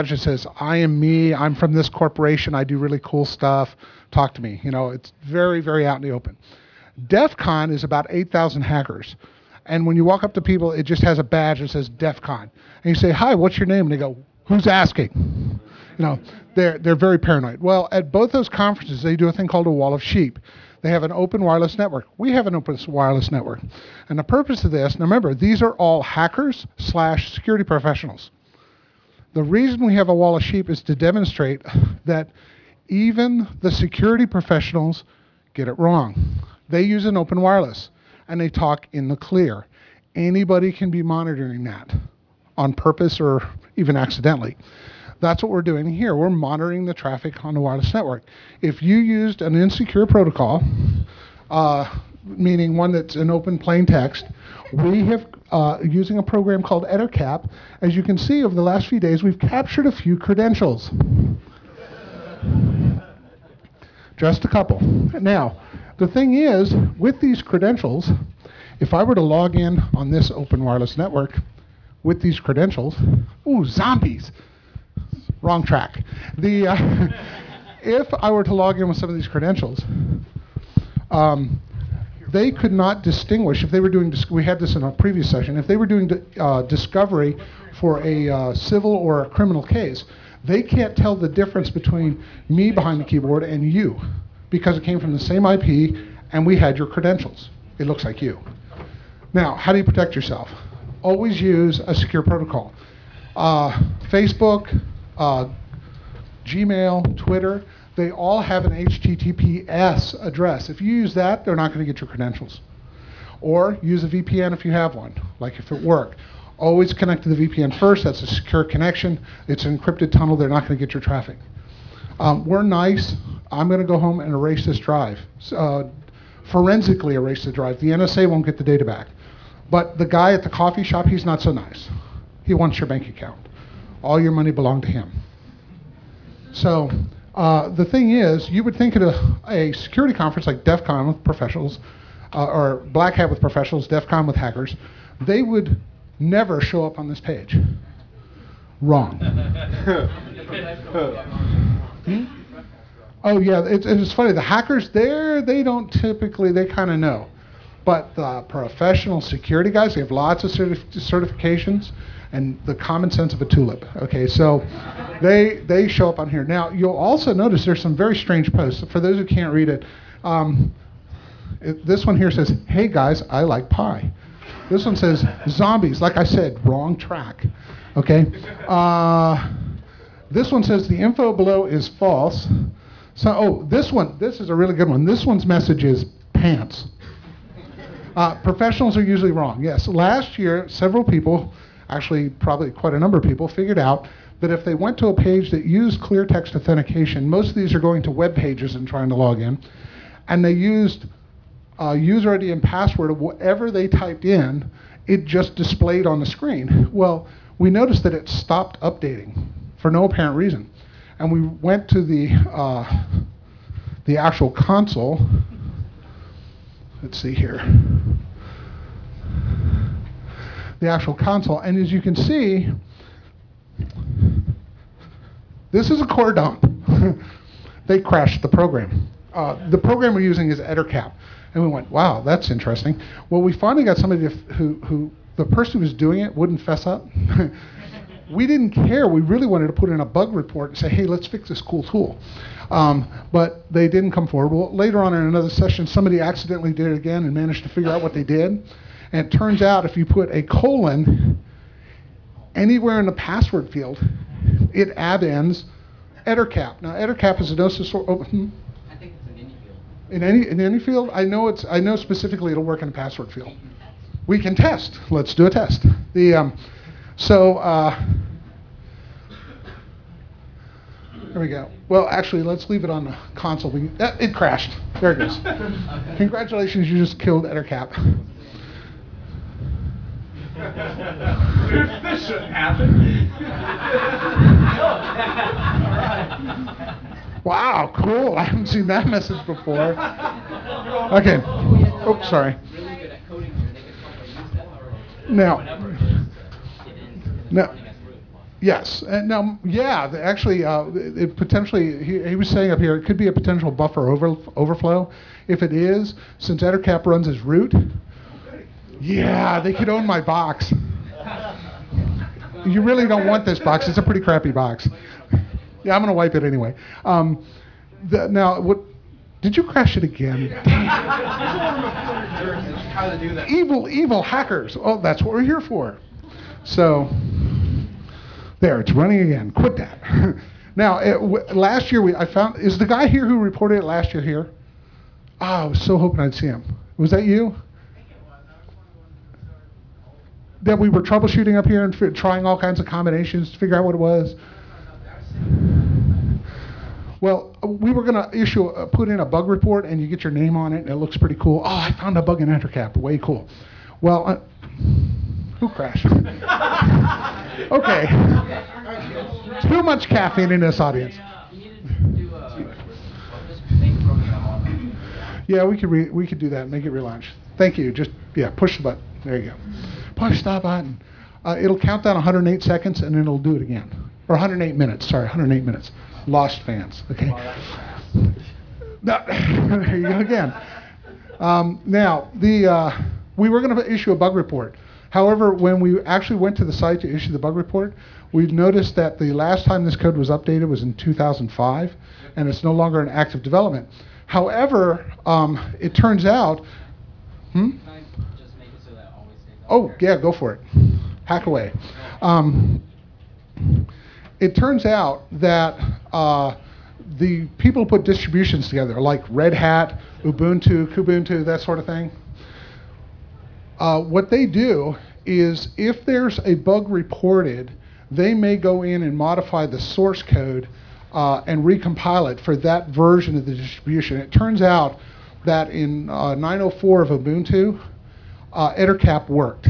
badge that says, I am me, I'm from this corporation, I do really cool stuff, talk to me. You know, it's very, very out in the open. DEF CON is about 8,000 hackers. And when you walk up to people, it just has a badge that says DEF CON. And you say, hi, what's your name? And they go, who's asking? You know, they're very paranoid. Well, at both those conferences, they do a thing called a wall of sheep. They have an open wireless network. We have an open wireless network. And the purpose of this, now remember, these are all hackers / security professionals. The reason we have a wall of sheep is to demonstrate that even the security professionals get it wrong. They use an open wireless, and they talk in the clear. Anybody can be monitoring that on purpose or even accidentally. That's what we're doing here. We're monitoring the traffic on the wireless network. If you used an insecure protocol, meaning one that's in open plain text, we have, using a program called EtherCap, as you can see over the last few days, we've captured a few credentials. Just a couple. Now, the thing is, with these credentials, if I were to log in on this open wireless network with these credentials, ooh, zombies. Wrong track. If I were to log in with some of these credentials, they could not distinguish, if they were doing, we had this in a previous session, if they were doing discovery for a civil or a criminal case, they can't tell the difference between me behind the keyboard and you, because it came from the same IP and we had your credentials. It looks like you. Now, how do you protect yourself? Always use a secure protocol. Facebook, Gmail, Twitter, they all have an HTTPS address. If you use that, they're not going to get your credentials. Or use a VPN if you have one, like if it worked. Always connect to the VPN first. That's a secure connection. It's an encrypted tunnel. They're not going to get your traffic. We're nice. I'm going to go home and erase this drive. Forensically erase the drive. The NSA won't get the data back. But the guy at the coffee shop, he's not so nice. He wants your bank account. All your money belonged to him. So the thing is, you would think at a security conference like DEF CON with professionals, or Black Hat with professionals, DEF CON with hackers, they would never show up on this page. Wrong. Oh yeah, it's funny. The hackers there, they don't typically, they kind of know. But the professional security guys, they have lots of certifications and the common sense of a tulip. Okay, so they show up on here. Now, you'll also notice there's some very strange posts. For those who can't read it, this one here says, hey guys, I like pie. This one says, zombies. Like I said, wrong track. Okay. This one says, the info below is false. So, oh, this is a really good one. This one's message is pants. Professionals are usually wrong. Yes, last year, several people, actually probably quite a number of people, figured out that if they went to a page that used clear text authentication, most of these are going to web pages and trying to log in, and they used user ID and password of whatever they typed in, it just displayed on the screen. Well, we noticed that it stopped updating for no apparent reason. And we went to the actual console. Let's see here. The actual console, and as you can see, this is a core dump. They crashed the program. The program we're using is EtherCap. And we went, wow, that's interesting. Well, we finally got somebody who the person who was doing it wouldn't fess up. We didn't care. We really wanted to put in a bug report and say, hey, let's fix this cool tool. But they didn't come forward. Well, later on in another session, somebody accidentally did it again and managed to figure out what they did. And it turns out if you put a colon anywhere in the password field, it add-ins EtherCap. Now, EtherCap is a gnosis. I think it's in any field. In any field? I know specifically it'll work in a password field. We can test. Let's do a test. There we go. Well, actually, let's leave it on the console. It crashed. There it goes. Congratulations, you just killed EtherCap. This shouldn't happen. Wow, cool. I haven't seen that message before. Okay. Oh, sorry. Now, Yes, and now, yeah, actually, it potentially, he was saying up here, it could be a potential buffer overflow. If it is, since Ettercap runs as root, yeah, they could own my box. You really don't want this box. It's a pretty crappy box. Yeah, I'm going to wipe it anyway. Now, what? Did you crash it again? Evil hackers. Oh, that's what we're here for. So, there, it's running again. Quit that. Now, last year, I found, is the guy here who reported it last year here? Oh, I was so hoping I'd see him. Was that you? That we were troubleshooting up here and trying all kinds of combinations to figure out what it was? Well, we were going to put in a bug report, and you get your name on it, and it looks pretty cool. Oh, I found a bug in Ettercap. Way cool. Well, who crashed? Okay. Too much caffeine in this audience. Yeah, we could do that and make it relaunch. Thank you. Just, yeah, push the button. There you go. Push the button. It'll count down 108 seconds, and then it'll do it again. Or 108 minutes. Sorry, 108 minutes. Lost fans. Okay. There you go again. Now, we were going to issue a bug report. However, when we actually went to the site to issue the bug report, we noticed that the last time this code was updated was in 2005, and it's no longer in active development. However, it turns out, Can I just make it so that it always stays on oh, there? yeah, go for it. Hack away. It turns out that the people who put distributions together, like Red Hat, Ubuntu, Kubuntu, that sort of thing, what they do is if there's a bug reported, they may go in and modify the source code and recompile it for that version of the distribution. It turns out that in 904 of Ubuntu, Ettercap worked.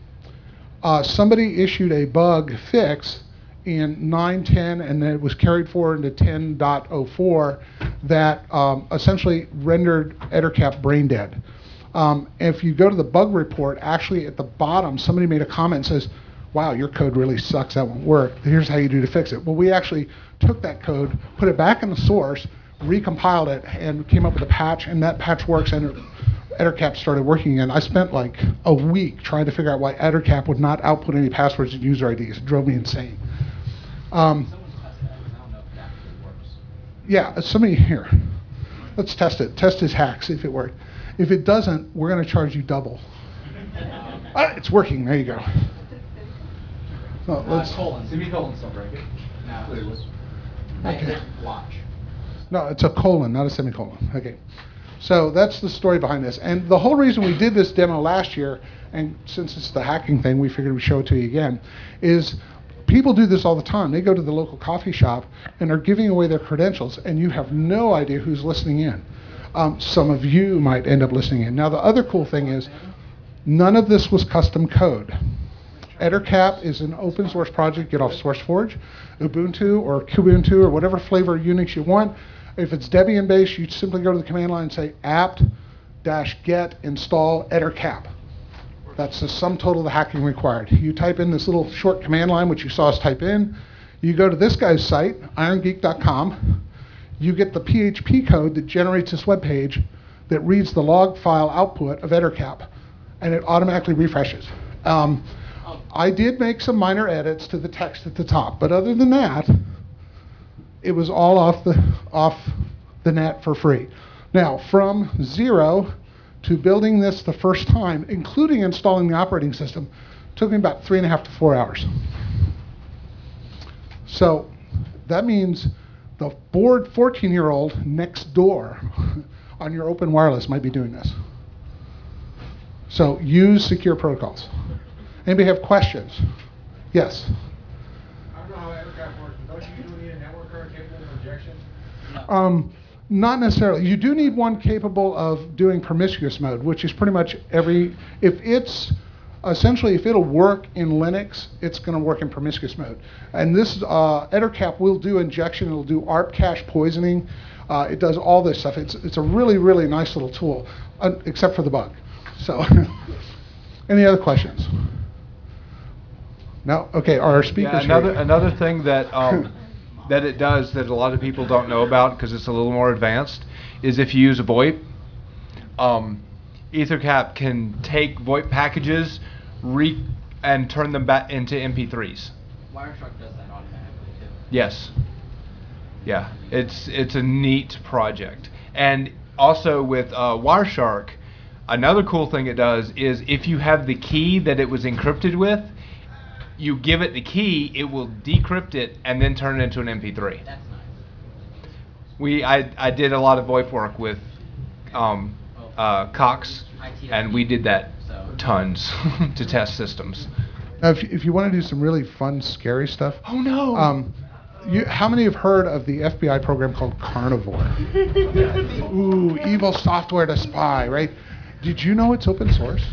Somebody issued a bug fix in 9.10, and then it was carried forward into 10.04 that essentially rendered Ettercap brain dead. If you go to the bug report, actually at the bottom, somebody made a comment and says, wow, your code really sucks, that won't work. Here's how you do to fix it. Well, we actually took that code, put it back in the source, recompiled it, and came up with a patch, and that patch works, and Ettercap started working again. I spent like a week trying to figure out why Ettercap would not output any passwords and user IDs. It drove me insane. Someone's tested it, because I don't know if that actually works. Yeah, somebody here. Let's test it. Test his hack, see if it worked. If it doesn't, we're going to charge you double. It's working. There you go. No, let's. Semicolons don't break it. No. Clearly. Okay. Watch. No, it's a colon, not a semicolon. Okay. So that's the story behind this. And the whole reason we did this demo last year, and since it's the hacking thing, we figured we'd show it to you again, is people do this all the time. They go to the local coffee shop and are giving away their credentials, and you have no idea who's listening in. Some of you might end up listening in. Now, the other cool thing is none of this was custom code. Ettercap is an open source project. Get off SourceForge, Ubuntu or Kubuntu or whatever flavor of Unix you want. If it's Debian based, you simply go to the command line and say apt-get install Ettercap. That's the sum total of the hacking required. You type in this little short command line, which you saw us type in. You go to this guy's site, irongeek.com. You get the PHP code that generates this web page that reads the log file output of Ettercap, and it automatically refreshes. I did make some minor edits to the text at the top, but other than that, it was all off the net for free. Now, from zero to building this the first time, including installing the operating system, took me about 3.5 to 4 hours. So that means the bored 14-year-old next door on your open wireless might be doing this. So use secure protocols. Anybody have questions? Yes? I don't know how Ettercap works, but don't you usually need a network card capable of injection? Not necessarily. You do need one capable of doing promiscuous mode, which is pretty much if it'll work in Linux, it's going to work in promiscuous mode. And this Ettercap will do injection. It'll do ARP cache poisoning. It does all this stuff. It's a really, really nice little tool, except for the bug. So, any other questions? No? Okay, our speakers Another thing that that it does that a lot of people don't know about because it's a little more advanced is if you use a VoIP, EtherCap can take VoIP packages and turn them back into MP3s. Wireshark does that automatically too. Yes. Yeah, it's a neat project. And also with Wireshark, another cool thing it does is if you have the key that it was encrypted with, you give it the key, it will decrypt it and then turn it into an MP3. That's nice. I did a lot of VoIP work with Cox, and we did that tons to test systems. Now, if you want to do some really fun, scary stuff. Oh no! How many have heard of the FBI program called Carnivore? Ooh, evil software to spy, right? Did you know it's open source?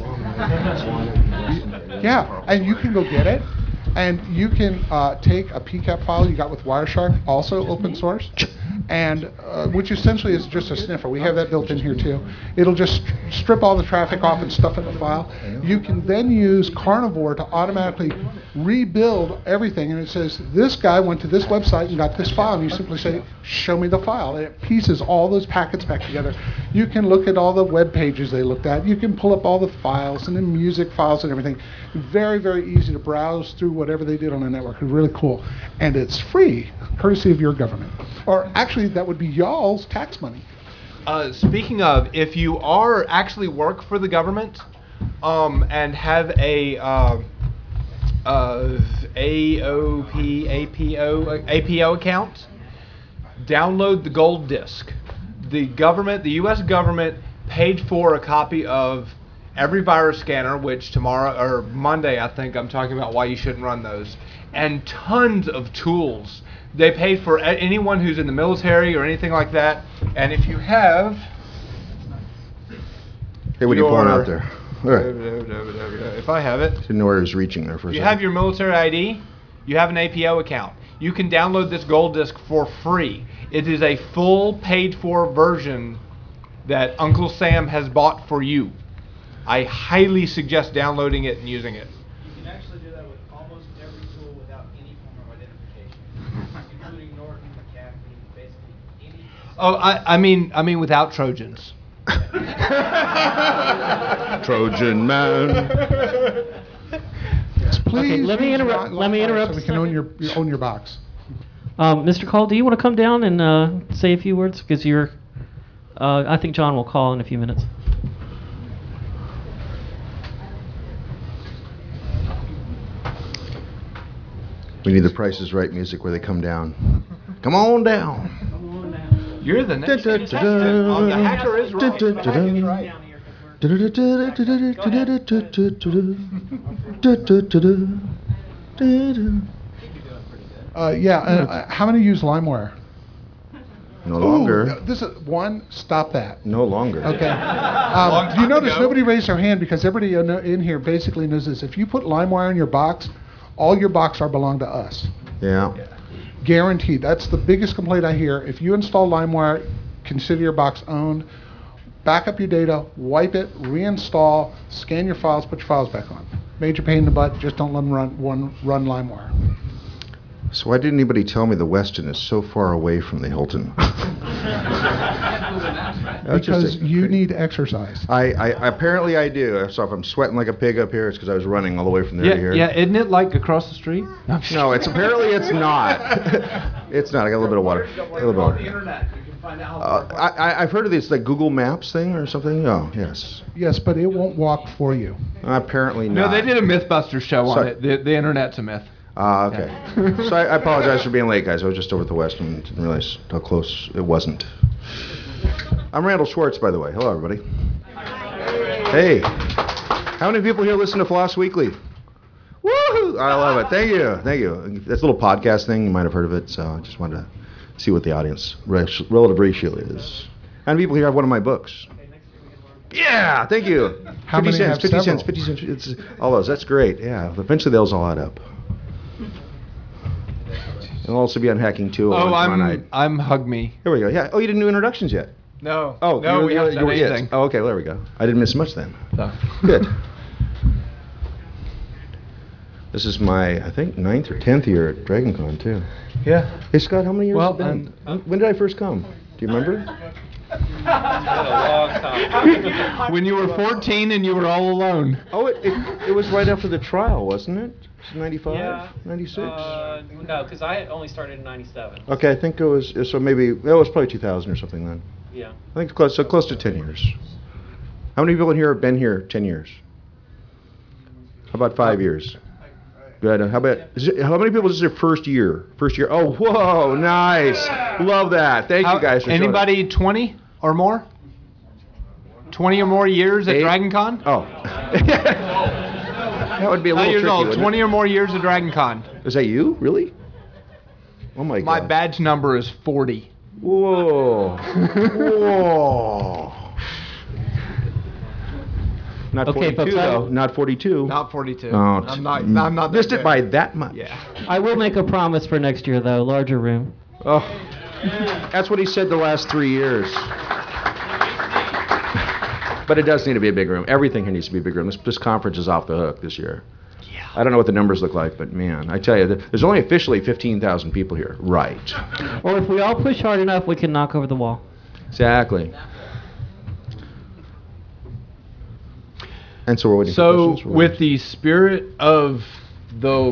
Yeah, and you can go get it, and you can take a PCAP file you got with Wireshark, also open source, and which essentially is just a sniffer. We have that built in here too. It'll just strip all the traffic off and stuff in the file. You can then use Carnivore to automatically rebuild everything, and it says this guy went to this website and got this file, and you simply say, show me the file, and it pieces all those packets back together. You can look at all the web pages they looked at. You can pull up all the files and the music files and everything. Very, very easy to browse through whatever they did on the network. It's really cool, and it's free, courtesy of your government. Or actually, that would be y'all's tax money. Speaking of, if you are actually work for the government and have a APO account, download the gold disk. The U.S. government paid for a copy of every virus scanner, which tomorrow or Monday, I think I'm talking about why you shouldn't run those, and tons of tools. They paid for anyone who's in the military or anything like that. And if you have, hey, what are you pulling out there? If I have it, Didn't know where he was reaching there for a you second. have your military ID, you have an APO account. You can download this gold disk for free. It is a full paid-for version that Uncle Sam has bought for you. I highly suggest downloading it and using it. You can actually do that with almost every tool without any form of identification, including Norton, McAfee, basically any. Oh, I mean without Trojans. Trojan man. Please let me use interrupt- Li- let me LimeWire interrupt so a we can own your box. Mr. Call, do you want to come down and say a few words? Because I think John will call in a few minutes. We need the Price is Right music where they come down. Come on down. You're the next contestant on The Hacker is Right. How many use LimeWire? No longer. This is one. Stop that. No longer. Okay. You notice nobody raised their hand because everybody in here basically knows this. If you put LimeWire in your box, all your box are belong to us. Yeah. Guaranteed. That's the biggest complaint I hear. If you install LimeWire, consider your box owned. Back up your data, wipe it, reinstall, scan your files, put your files back on. Major pain in the butt. Just don't let them run LimeWire. So why didn't anybody tell me the Westin is so far away from the Hilton? Because you need exercise. I apparently I do. So if I'm sweating like a pig up here, it's because I was running all the way from there to here. Yeah, isn't it like across the street? No, it's apparently it's not. It's not. I got a little bit of water. A little bit of water. Internet, you can find out. I've heard of this like Google Maps thing or something. Oh, yes. Yes, but it won't walk for you. Apparently No, not. they did a MythBusters show on Sorry. it. The internet's a myth. Okay. So I apologize for being late, guys. I was just over at the West and didn't realize how close it wasn't. I'm Randall Schwartz, by the way. Hello, everybody. Hey. How many people here listen to Floss Weekly? Woohoo! I love it. Thank you. Thank you. That's a little podcast thing. You might have heard of it, so I just wanted to see what the audience relative ratio is. How many people here have one of my books? Yeah, thank you. How 50 many cents, have 50 cents, several? 50 cents. It's all those. That's great. Yeah. Eventually those all add up. It'll also be on Hacking 201 tomorrow night. I'm Hug Me. Here we go. Yeah. Oh, you didn't do introductions yet. No. Oh, no, we haven't done it. anything. Oh, okay. Well, there we go. I didn't miss much then. So. Good. This is my, I think, 9th or 10th year at DragonCon, too. Yeah. Hey, Scott, how many years Well, have it been? When did I first come? Do you remember? When you were 14 and you were all alone. Oh, it was right after the trial, wasn't it? 95? 96? No, because I only started in 97. Okay, I think it was, so maybe, it was probably 2000 or something then. Yeah. I think it's close to 10 years. How many people in here have been here 10 years? How about 5 years? Good. How many people is this their first year? First year. Oh, whoa, nice. Love that. Thank you guys for showing up. Anybody 20 or more? 20 or more years at 8? DragonCon? Oh. That would be a How little years tricky, old? wouldn't 20 or more years at DragonCon. it? Is that you? Really? Oh my God. My badge number is 40. Whoa. Whoa. Not Okay, 42 folks, though. Not 42. Not 42. Oh, I'm not that missed it good. by that much. Yeah. I will make a promise for next year, though. Larger room. Oh, that's what he said the last 3 years. But it does need to be a big room. Everything here needs to be a big room. This conference is off the hook this year. Yeah. I don't know what the numbers look like, but man, I tell you, there's only officially 15,000 people here. Right. Or if we all push hard enough, we can knock over the wall. Exactly. And so we're waiting for So, questions. with the spirit of the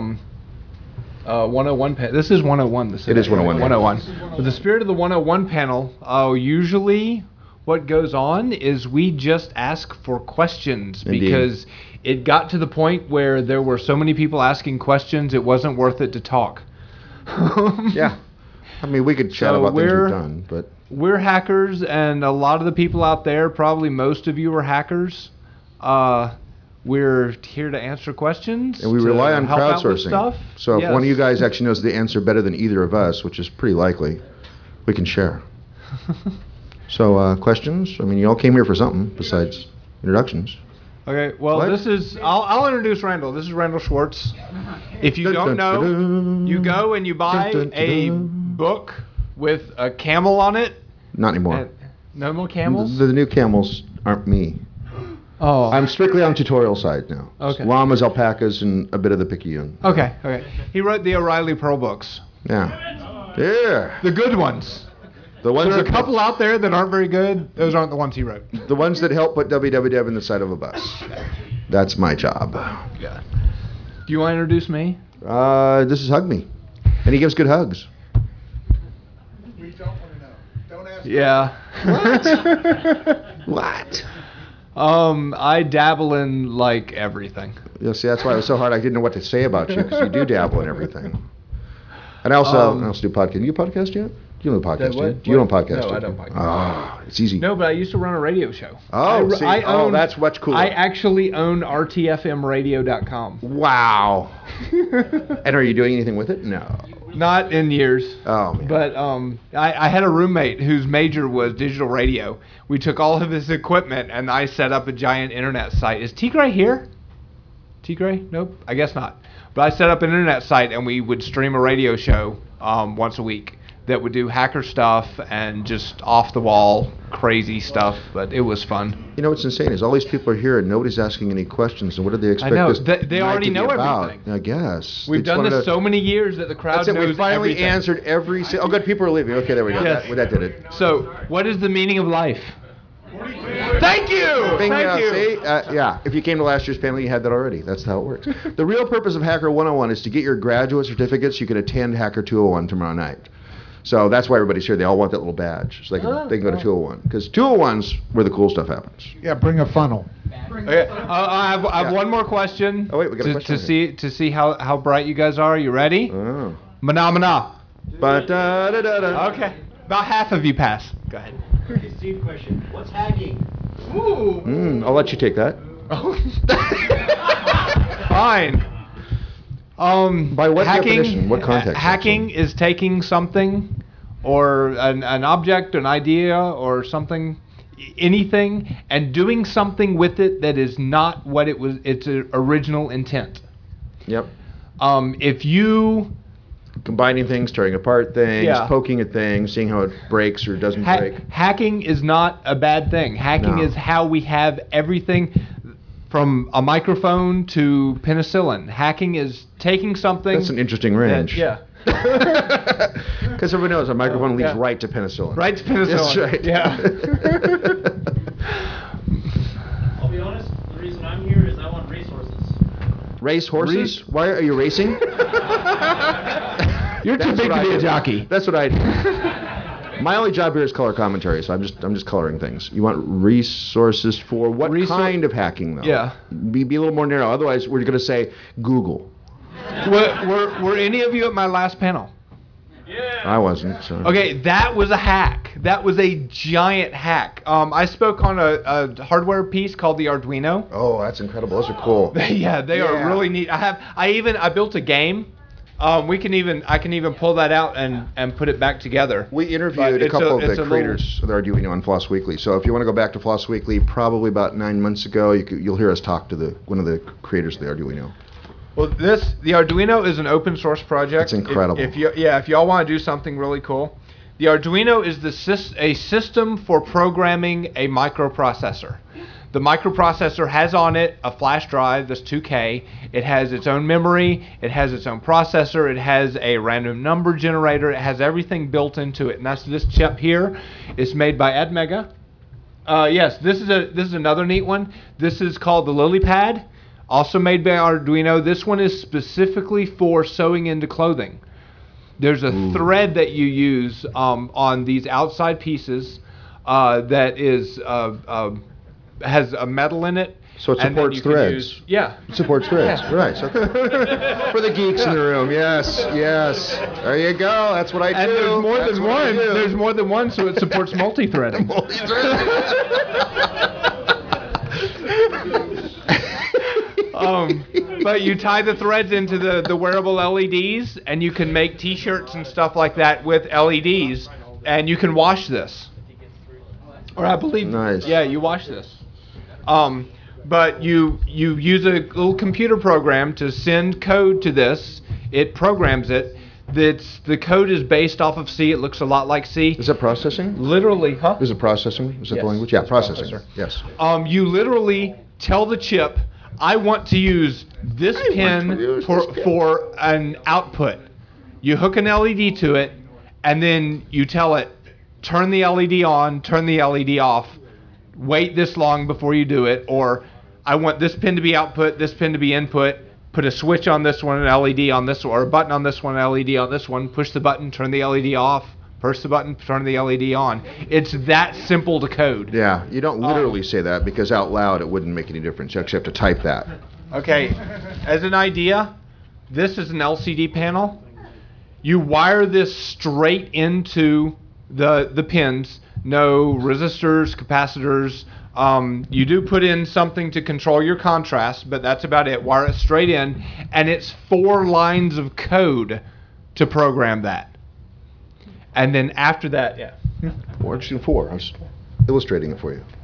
101 panel, this is 101. It is 101, yeah. 101. With the spirit of the 101 panel, usually what goes on is we just ask for questions. Indeed. Because it got to the point where there were so many people asking questions, it wasn't worth it to talk. Yeah. I mean, we could chat So about things we're- we've done, but We're hackers, and a lot of the people out there, probably most of you are hackers. We're here to answer questions. and we to rely on help out with crowdsourcing. stuff. So if one of you Yes. guys actually knows the answer better than either of us, which is pretty likely, we can share. So questions? I mean, you all came here for something besides introductions. Okay, well, What? this is, I'll introduce Randall. This is Randall Schwartz. If you Dun, don't dun, know, dun, you go and you buy dun, dun, a dun. book with a camel on it. Not anymore. And no more camels? The new camels aren't me. Oh. I'm strictly on tutorial side now. Okay. Llamas, alpacas, and a bit of the Picayune. Okay, okay. He wrote the O'Reilly Pearl books. Yeah. Yeah. The good ones. The ones There are a that couple out there that aren't very good. Those aren't the ones he wrote. the ones that help put WWW in the side of a bus. That's my job. Yeah. Do you want to introduce me? This is Hug Me. And he gives good hugs. We don't want to know. Don't ask. Yeah. What? I dabble in like everything. Yeah, see, that's why it was so hard. I didn't know what to say about you because you do dabble in everything. And I also do podcast. Do you podcast yet? You don't podcast what? yet? You don't podcast No, yet? I don't podcast. Oh, it's easy. No, but I used to run a radio show. Oh, see, that's much cooler. I actually own RTFMradio.com. Wow. And are you doing anything with it? No. Not in years. Oh, man. But I had a roommate whose major was digital radio. We took all of his equipment and I set up a giant internet site. Is T Gray here? T Gray? Nope. I guess not. But I set up an internet site and we would stream a radio show once a week that would do hacker stuff and just off the wall crazy stuff. But it was fun. You know what's insane is all these people are here and nobody's asking any questions. And what do they expect know. this They night already to be know about? everything. I guess. We've They just done this wanted to- so many years that the crowd That's it. knows We finally everything. answered every. Oh, good. People are leaving. Okay, there we go. Yes. That did it. So, what is the meaning of life? Thank you. Bingo, Thank you. see? Yeah, if you came to last year's panel, you had that already. That's how it works. The real purpose of Hacker 101 is to get your graduate certificate so you can attend Hacker 201 tomorrow night. So that's why everybody's here. They all want that little badge so they can go to 201. Because 201's where the cool stuff happens. Yeah, bring a funnel. Okay, I have one more question. Oh, wait, we got a to, question to see how bright you guys are. You ready? Oh. Mana. Ba-da-da-da-da. Okay. About half of you pass. Go ahead. Steve question. What's hacking? I'll let you take that. Fine. By what definition? What context, Hacking is taking something, or an object, an idea, or something, anything, and doing something with it that is not what it was. Its original intent. Yep. If you Combining things, tearing apart things, Yeah. poking at things, seeing how it breaks or doesn't break. hacking is not a bad thing. Hacking No. is how we have everything. from a microphone to penicillin. Hacking is taking something. That's an interesting range. Yeah. Because everyone knows a microphone leads Yeah. right to penicillin. Right to penicillin. That's right. Yeah. I'll be honest, the reason I'm here is I want resources. Race horses? Why are you racing? You're too That's big what to I be a do. jockey. That's what I do. My only job here is color commentary, so I'm just coloring things. You want resources for what kind of hacking, though? Yeah. Be a little more narrow. Otherwise, we're going to say Google. Were any of you at my last panel? I wasn't. So. Okay, that was a hack. That was a giant hack. I spoke on a hardware piece called the Arduino. Oh, that's incredible. Those are cool. Yeah, they are really neat. I built a game. I can even pull that out and put it back together. We interviewed But a couple of it's the a creators of the Arduino on Floss Weekly. So if you want to go back to Floss Weekly, probably about 9 months ago, you'll hear us talk to one of the creators of the Arduino. Well, the Arduino is an open source project. It's incredible. If y'all want to do something really cool, the Arduino is a system for programming a microprocessor. The microprocessor has on it a flash drive that's 2K. It has its own memory. It has its own processor. It has a random number generator. It has everything built into it. And that's this chip here. It's made by Admega. Yes, this is another neat one. This is called the LilyPad, also made by Arduino. This one is specifically for sewing into clothing. There's a thread that you use on these outside pieces that is has a metal in it. So it and then supports you can threads. Yeah. It supports threads. Right. So for the geeks in the room, yes. There you go. That's what I do. And there's more That's than what I one. do. There's more than one, so it supports multi-threading. But you tie the threads into the wearable LEDs, and you can make T-shirts and stuff like that with LEDs, and you can wash this. Or I believe, Nice. yeah, you wash this. But you use a little computer program to send code to this. It programs it. The code is based off of C. It looks a lot like C. Is that processing? Literally, huh? Is it processing? Is that Yes, the language? Yeah, it's processing. processor. Yes. You literally tell the chip, I want to use this pin for an output. You hook an LED to it, and then you tell it, turn the LED on, turn the LED off, wait this long before you do it, or I want this pin to be output, this pin to be input, put a switch on this one, an LED on this one, or a button on this one, an LED on this one, push the button, turn the LED off, push the button, turn the LED on. It's that simple to code. Yeah, you don't literally say that because out loud it wouldn't make any difference. You actually have to type that. Okay, as an idea, this is an LCD panel. You wire this straight into the pins, no resistors, capacitors. You do put in something to control your contrast, but that's about it. Wire it straight in, and it's 4 lines of code to program that. And then after that, yeah. Or actually 4. I was illustrating it for you.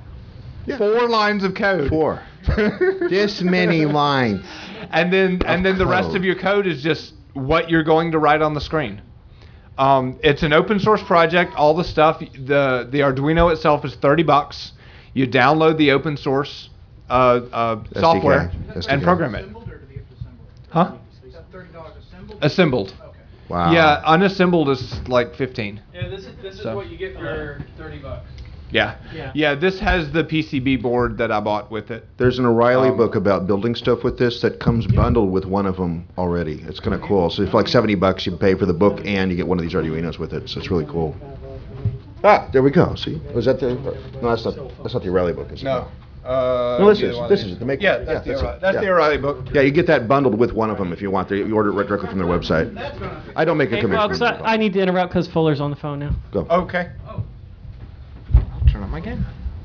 4 lines of code. 4. This many lines. And then the rest code. of your code is just what you're going to write on the screen. It's an open source project. All the stuff, the Arduino itself is $30. You download the open source software SDK. and program it. Assembled or to be assembled? Huh? Is that $30 assembled? Assembled. Okay. Wow. Yeah, unassembled is like 15. Yeah, this is So. what you get for $30. Yeah. Yeah, this has the PCB board that I bought with it. There's an O'Reilly book about building stuff with this that comes bundled with one of them already. It's kind of cool. So for like $70, you pay for the book and you get one of these Arduinos with it. So it's really cool. Ah, there we go. See, was that the? No, that's not the O'Reilly book, is it? No. No, this is it. The make. Yeah, that's the yeah. O'Reilly book. Yeah, you get that bundled with one of them if you want. You order it right directly from their website. I don't make a Hey, commission. folks, I need to interrupt because Fuller's on the phone now. Go. Okay. I'll turn on my game.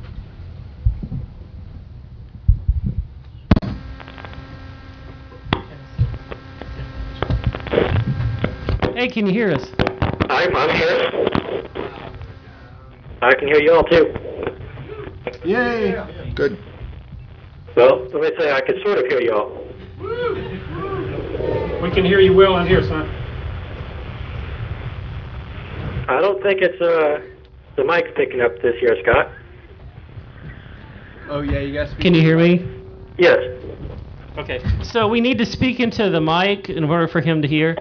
Hey, can you hear us? I'm here. I can hear you all too. Yay! Good. Well, let me say I can sort of hear you all. We can hear you well in here, son. I don't think it's the mic's picking up this year, Scott. Oh yeah, you guys. Can you hear me? Yes. Okay, so we need to speak into the mic in order for him to hear.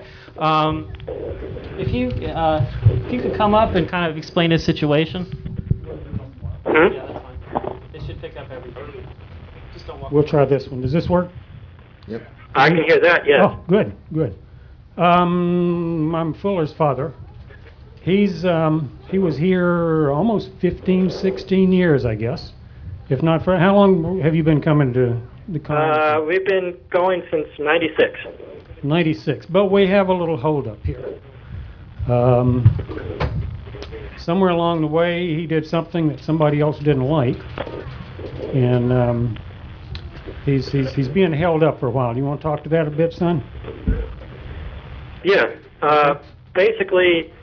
If you could come up and kind of explain his situation. Hmm? Yeah, that's fine. It should pick up everything. Just don't walk. We'll try this one. Does this work? I can hear that, yes. Oh, good, good. I'm Fuller's father. He was here almost 15, 16 years, I guess. If not for, how long have you been coming to the conference? We've been going since 96. 96, but we have a little holdup here. Somewhere along the way, he did something that somebody else didn't like, and he's being held up for a while. Do you want to talk to that a bit, son? Yeah. Basically,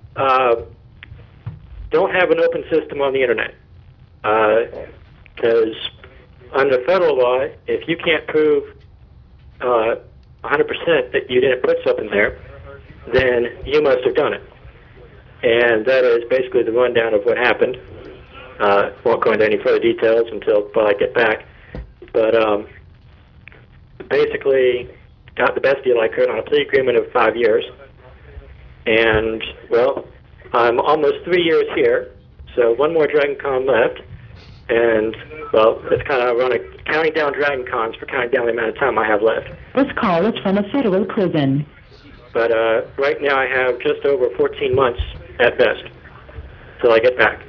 don't have an open system on the internet. Because under federal law, if you can't prove 100% that you didn't put something there, then you must have done it. And that is basically the rundown of what happened. Won't go into any further details until I get back. But basically, got the best deal I could on a plea agreement of 5 years. And, well, I'm almost 3 years here, so one more Dragon Con left. And, well, it's kind of ironic, counting down Dragon Cons for counting down the amount of time I have left. This call is from a federal prison. But right now I have just over 14 months at best till I get back.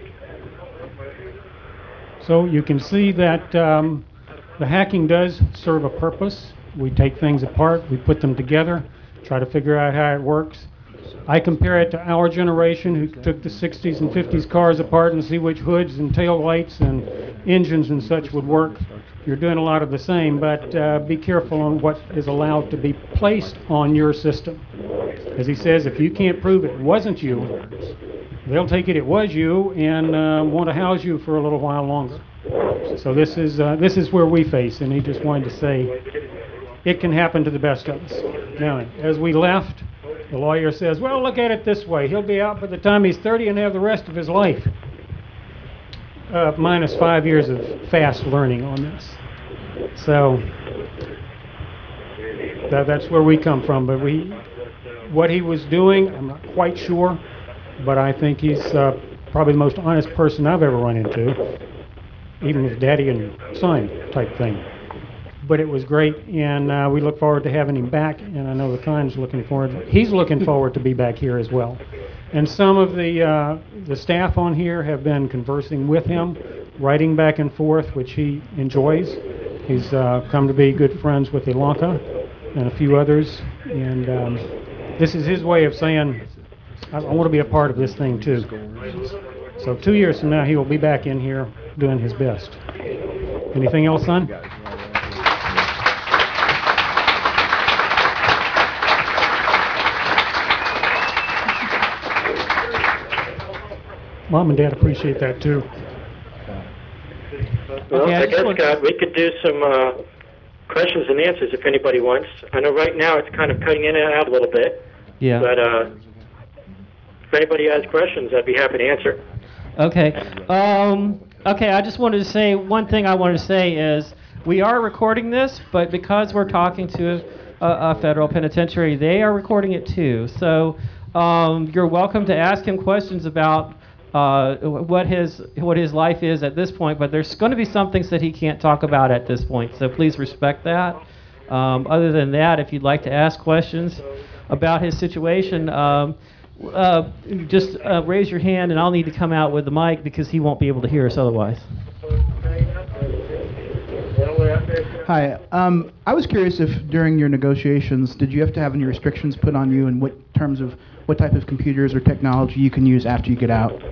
So you can see that the hacking does serve a purpose. We take things apart, we put them together, try to figure out how it works. I compare it to our generation who took the 60s and 50s cars apart and see which hoods and tail lights and engines and such would work. You're doing a lot of the same, but be careful on what is allowed to be placed on your system. As he says, if you can't prove it wasn't you, they'll take it was you and want to house you for a little while longer. So this is where we face, and he just wanted to say it can happen to the best of us. Now, as we left, the lawyer says, well, look at it this way. He'll be out by the time he's 30 and have the rest of his life. Minus 5 years of fast learning on this. So that's where we come from. But what he was doing, I'm not quite sure, but I think he's probably the most honest person I've ever run into, even with daddy and son type thing. But it was great, and we look forward to having him back, and I know the Khan's looking forward. He's looking forward to be back here as well. And some of the staff on here have been conversing with him, writing back and forth, which he enjoys. He's come to be good friends with Ilanka and a few others, and this is his way of saying, I want to be a part of this thing too. So 2 years from now, he will be back in here doing his best. Anything else, son? Mom and Dad appreciate that too. Well, Okay, I I just guess, want- Scott, we could do some questions and answers if anybody wants. I know right now it's kind of cutting in and out a little bit, Yeah. but if anybody has questions, I'd be happy to answer. Okay. Okay, I just wanted to say, one thing I wanted to say is we are recording this, but because we're talking to a federal penitentiary, they are recording it too. So you're welcome to ask him questions about what his life is at this point, but there's going to be some things that he can't talk about at this point, so please respect that. Other than that, if you'd like to ask questions about his situation, just raise your hand, and I'll need to come out with the mic because he won't be able to hear us otherwise. Hi. I was curious if during your negotiations, did you have to have any restrictions put on you in what terms of what type of computers or technology you can use after you get out?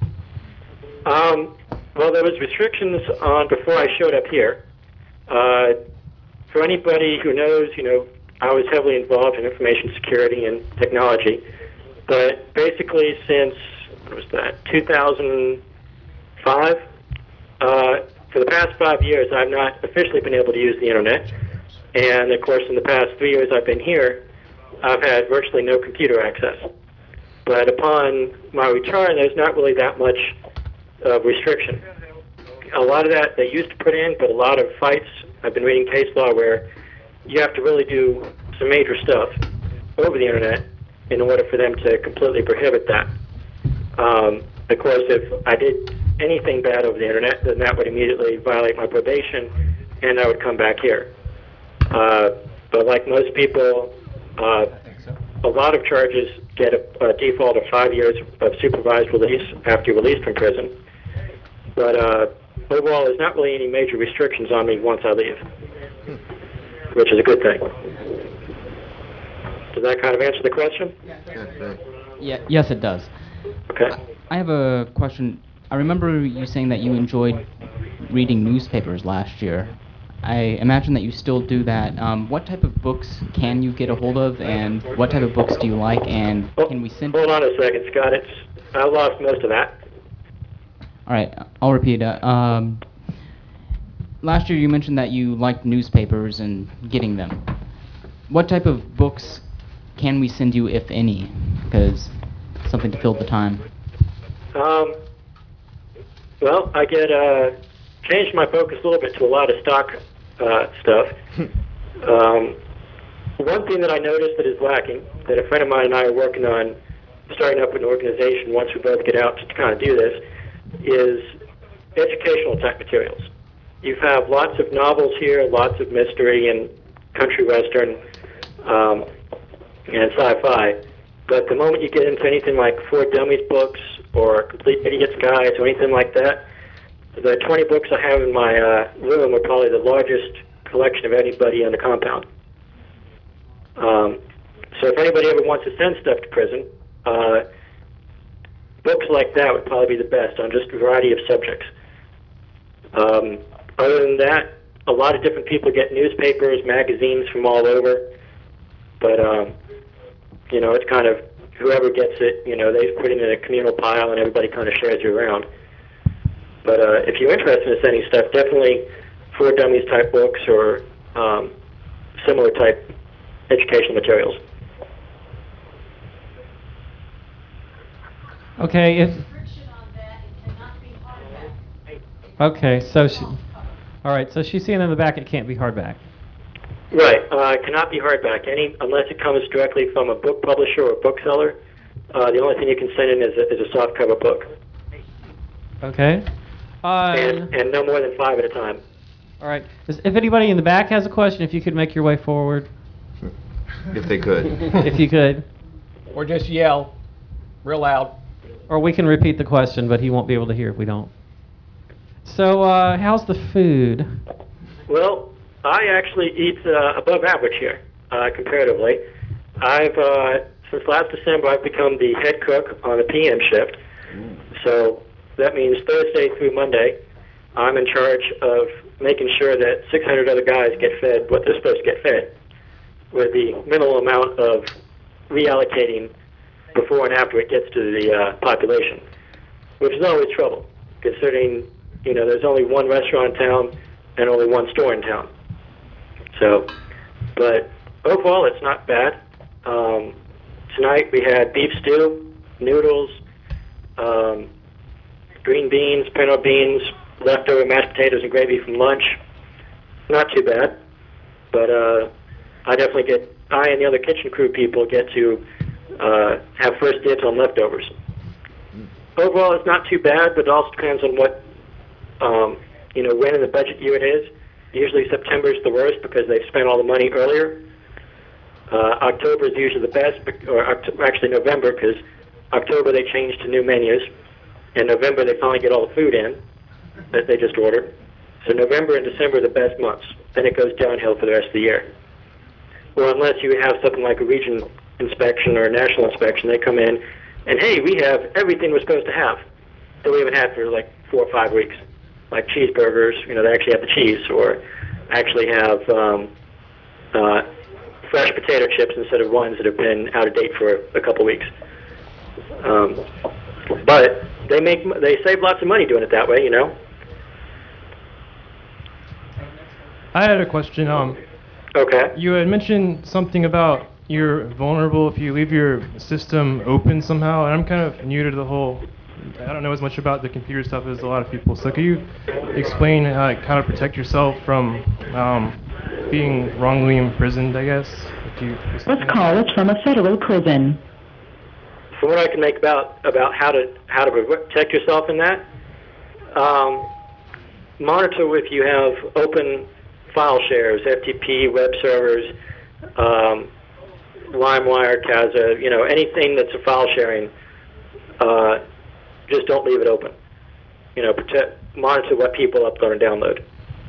Well, there was restrictions on before I showed up here. For anybody who knows, I was heavily involved in information security and technology. But basically since, 2005, for the past 5 years, I've not officially been able to use the internet. And, of course, in the past 3 years I've been here, I've had virtually no computer access. But upon my return, there's not really that much restriction. a lot of that they used to put in, but a lot of fights, I've been reading case law where you have to really do some major stuff over the internet in order for them to completely prohibit that. Of course, if I did anything bad over the internet, then that would immediately violate my probation, and I would come back here. But like most people, a lot of charges get a default of 5 years of supervised release after you're released from prison. But overall, there's not really any major restrictions on me once I leave, which is a good thing. Does that kind of answer the question? Yeah, yes, it does. Okay. I have a question. I remember you saying that you enjoyed reading newspapers last year. I imagine that you still do that. What type of books can you get a hold of, and what type of books do you like, and can we send... Hold on a second, Scott. I lost most of that. All right, I'll repeat it. Last year you mentioned that you liked newspapers and getting them. What type of books can we send you, if any? Because something to fill the time. Well, I get changed my focus a little bit to a lot of stock stuff. One thing that I noticed that is lacking, that a friend of mine and I are working on starting up an organization once we both get out to kind of do this, is educational type materials. You have lots of novels here, lots of mystery and country western and sci-fi. But the moment you get into anything like For Dummies books or Complete Idiot's Guides or anything like that, the 20 books I have in my room are probably the largest collection of anybody on the compound. So if anybody ever wants to send stuff to prison, books like that would probably be the best on just a variety of subjects. Other than that, a lot of different people get newspapers, magazines from all over. But, you know, it's kind of whoever gets it, you know, they put it in a communal pile and everybody kind of shares it around. But if you're interested in sending stuff, definitely For Dummies type books or similar type educational materials. Okay, okay, so all right, so she's saying in the back it can't be hardback. Right, it cannot be hardback unless it comes directly from a book publisher or a bookseller. The only thing you can send in is a softcover book. Okay. And no more than 5 at a time. All right. If anybody in the back has a question, if you could make your way forward. If they could. If you could. Or just yell real loud. Or we can repeat the question, but he won't be able to hear if we don't. So, how's the food? Well, I actually eat above average here, comparatively. Since last December, I've become the head cook on the PM shift. So that means Thursday through Monday, I'm in charge of making sure that 600 other guys get fed what they're supposed to get fed, with the minimal amount of reallocating before and after it gets to the population, which is always trouble, considering, you know, there's only one restaurant in town and only one store in town. So, but overall, it's not bad. Tonight we had beef stew, noodles, green beans, pinto beans, leftover mashed potatoes and gravy from lunch. Not too bad, but I and the other kitchen crew people get to have first dibs on leftovers. Overall, it's not too bad, but it also depends on what, you know, when in the budget year it is. Usually September is the worst because they've spent all the money earlier. October is usually the best, or actually November, because October they change to new menus. In November they finally get all the food in that they just ordered. So November and December are the best months. Then it goes downhill for the rest of the year. Or unless you have something like a region inspection or a national inspection, they come in and, hey, we have everything we're supposed to have that we haven't had for like 4 or 5 weeks. Like cheeseburgers, you know, they actually have the cheese, or actually have fresh potato chips instead of ones that have been out of date for a couple weeks. But they save lots of money doing it that way, you know. I had a question. Okay. You had mentioned something about you're vulnerable if you leave your system open somehow, and I'm kind of new to the whole I don't know as much about the computer stuff as a lot of people. So could you explain how to protect yourself from being wrongly imprisoned, I guess? This call is from a federal prison. From what I can make about how to protect yourself in that, monitor if you have open file shares, FTP, web servers, LimeWire, Kazaa, anything that's a file sharing. Just don't leave it open. Monitor what people upload and download.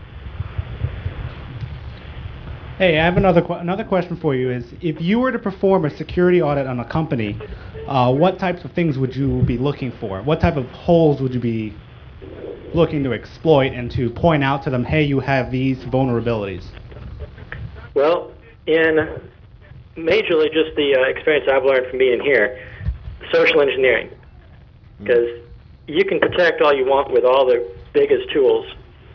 Hey, I have another question for you. Is if you were to perform a security audit on a company, what types of things would you be looking for? What type of holes would you be looking to exploit and to point out to them, hey, you have these vulnerabilities? Well, in majorly just the experience I've learned from being here, social engineering. Because you can protect all you want with all the biggest tools,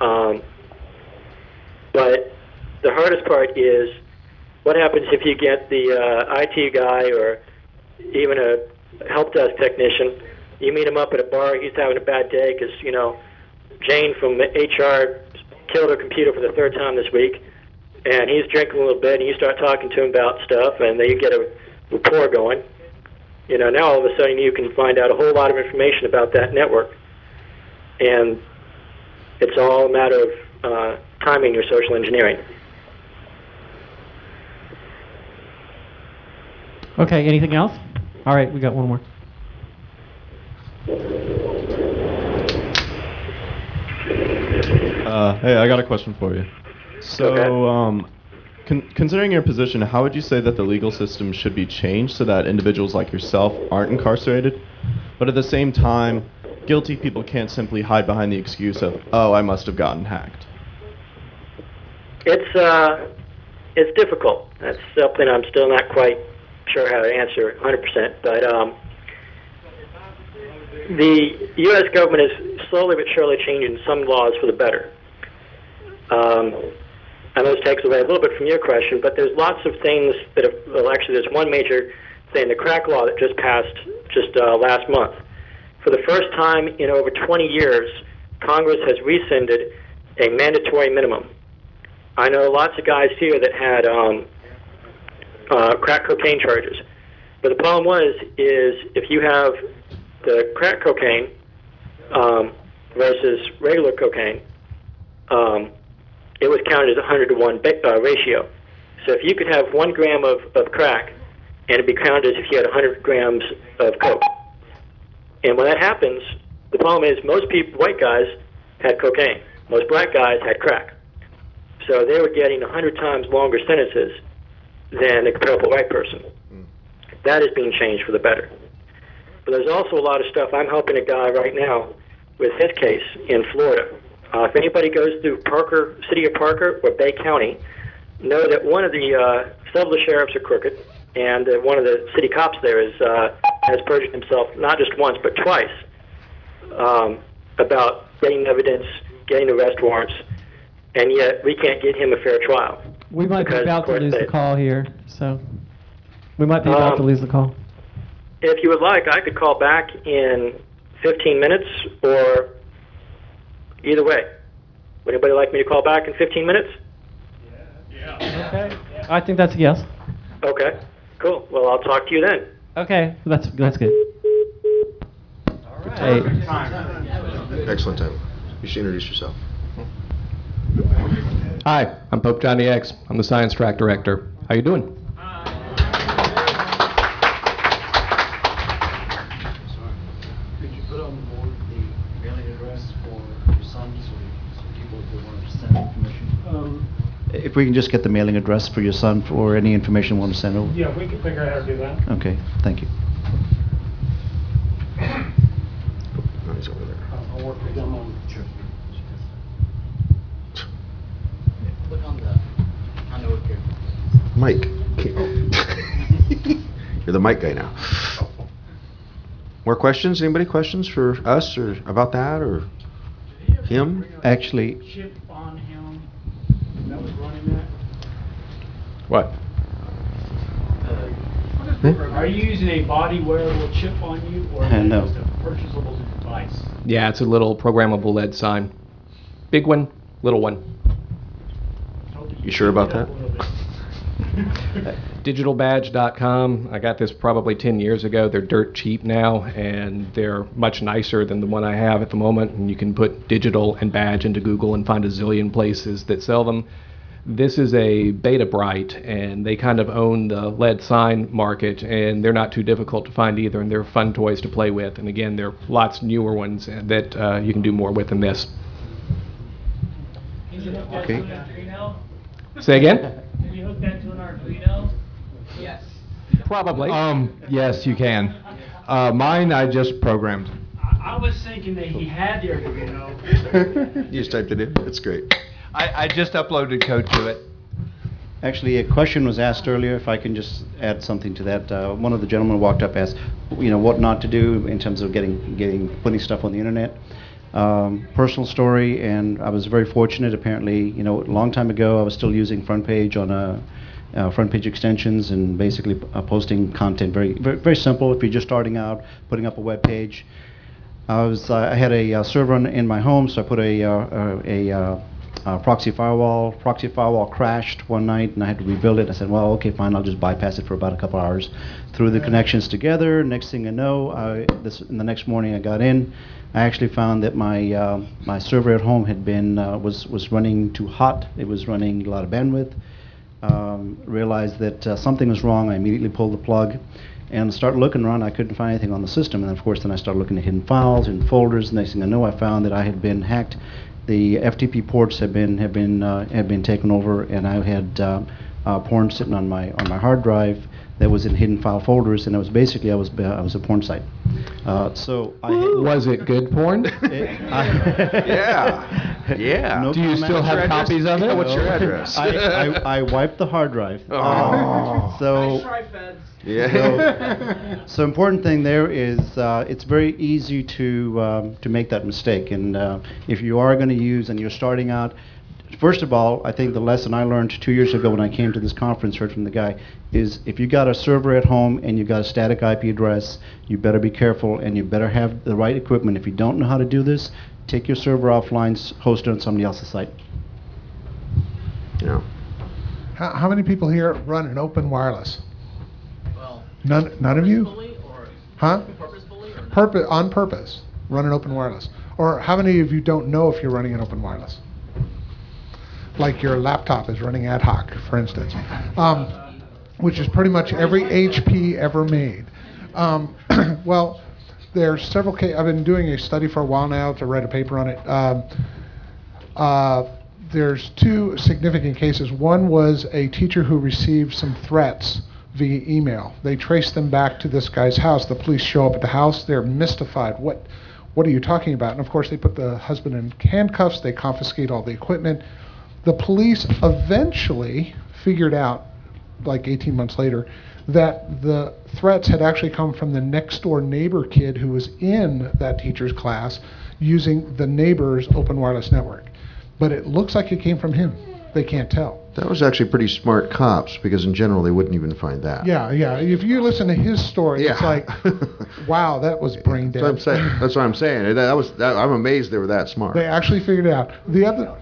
but the hardest part is what happens if you get the IT guy or even a help desk technician. You meet him up at a bar, he's having a bad day because, Jane from HR killed her computer for the third time this week, and he's drinking a little bit, and you start talking to him about stuff, and then you get a rapport going. Now all of a sudden you can find out a whole lot of information about that network, and it's all a matter of timing your social engineering. Okay, anything else? All right, we got one more. Hey, I got a question for you. So, considering your position, how would you say that the legal system should be changed so that individuals like yourself aren't incarcerated, but at the same time, guilty people can't simply hide behind the excuse of, oh, I must have gotten hacked? It's difficult. That's something I'm still not quite sure how to answer 100%. But the U.S. government is slowly but surely changing some laws for the better. I know this takes away a little bit from your question, but there's lots of things that have, well, actually there's one major thing, the crack law that just passed last month. For the first time in over 20 years, Congress has rescinded a mandatory minimum. I know lots of guys here that had crack cocaine charges. But the problem is if you have the crack cocaine versus regular cocaine, it was counted as a 100-to-1 ratio. So if you could have 1 gram of crack, and it'd be counted as if you had 100 grams of coke. And when that happens, the problem is most white guys had cocaine. Most black guys had crack. So they were getting 100 times longer sentences than a comparable white person. That is being changed for the better. But there's also a lot of stuff. I'm helping a guy right now with his case in Florida. If anybody goes through Parker, City of Parker or Bay County, know that one of the several of the sheriffs are crooked, and one of the city cops there has perjured himself not just once but twice about getting evidence, getting arrest warrants, and yet we can't get him a fair trial. We might be about to lose the call here, so we might be about to lose the call. If you would like, I could call back in 15 minutes or either way. Would anybody like me to call back in 15 minutes? Okay. I think that's a yes. Okay, cool. Well, I'll talk to you then. Okay, that's good. All right. Excellent time. You should introduce yourself. Hi, I'm Pope Johnny X. I'm the science track director. How you doing? Could you put on board the mailing address for your son so people would want to send information? If we can just get the mailing address for your son for any information we want to send over. Yeah, we can figure out how to do that. Okay, thank you. No, he's over there. I'll work with them on. Sure. Click on the note here. Mike. You're the mic guy now. More questions? Anybody questions for us or about that or him? Actually, Chip on him that was running that. What? What is Are you using a body wearable chip on you, or is it No. just a purchasable device? Yeah, it's a little programmable LED sign. Big one, little one. You sure about that? Digitalbadge.com. I got this probably 10 years ago. They're dirt cheap now, and they're much nicer than the one I have at the moment. And you can put digital and badge into Google and find a zillion places that sell them. This is a Beta Bright, and they kind of own the LED sign market, and they're not too difficult to find either, and they're fun toys to play with. And again, there are lots newer ones that you can do more with than this. Okay. Say again? Can you hook that to an Arduino? Yes. Probably. Yes, you can. Mine I just programmed. I was thinking that he had the Arduino. You just typed it in. That's great. I just uploaded code to it. Actually, a question was asked earlier, if I can just add something to that. One of the gentlemen walked up, asked, what not to do in terms of putting stuff on the internet. Personal story, and I was very fortunate. Apparently, a long time ago, I was still using Front Page on Front Page extensions and basically posting content. Very, very, very simple. If you're just starting out, putting up a web page. I had a server in my home, so I put a proxy firewall. Proxy firewall crashed one night, and I had to rebuild it. I said, well, okay, fine, I'll just bypass it for about a couple hours. Threw the connections together. Next thing I know, in the next morning I got in. I actually found that my server at home had been was running too hot. It was running a lot of bandwidth. Realized that something was wrong. I immediately pulled the plug and started looking around. I couldn't find anything on the system, and of course, then I started looking at hidden files and folders. Next thing I know, I found that I had been hacked. The FTP ports had been taken over, and I had porn sitting on my hard drive that was in hidden file folders, and it was basically I was a porn site. So was it good porn? Yeah. No Do you comment. still have copies of it? Yeah, what's your address? I wiped the hard drive. So. Nice try, feds. Yeah. So important thing there is it's very easy to make that mistake, and if you are going to use and you're starting out, first of all, I think the lesson I learned 2 years ago when I came to this conference, heard from the guy, is if you got a server at home and you got a static IP address, you better be careful and you better have the right equipment. If you don't know how to do this, take your server offline, host it on somebody else's site. Yeah. How many people here run an open wireless? Well, None of you? purposefully or Huh? purposefully or not? On purpose, run an open wireless. Or how many of you don't know if you're running an open wireless? Like your laptop is running ad hoc, for instance, which is pretty much every HP ever made. Well, there's several cases. I've been doing a study for a while now to write a paper on it. There's two significant cases. One was a teacher who received some threats via email. They traced them back to this guy's house. The police show up at the house. They're mystified. What are you talking about? And of course, they put the husband in handcuffs. They confiscate all the equipment. The police eventually figured out, like 18 months later, that the threats had actually come from the next door neighbor kid who was in that teacher's class using the neighbor's open wireless network. But it looks like it came from him. They can't tell. That was actually pretty smart cops, because in general they wouldn't even find that. Yeah. If you listen to his story, it's Yeah. like, wow, that was brain dead. That's what I'm saying. I'm amazed they were that smart. They actually figured it out. The other,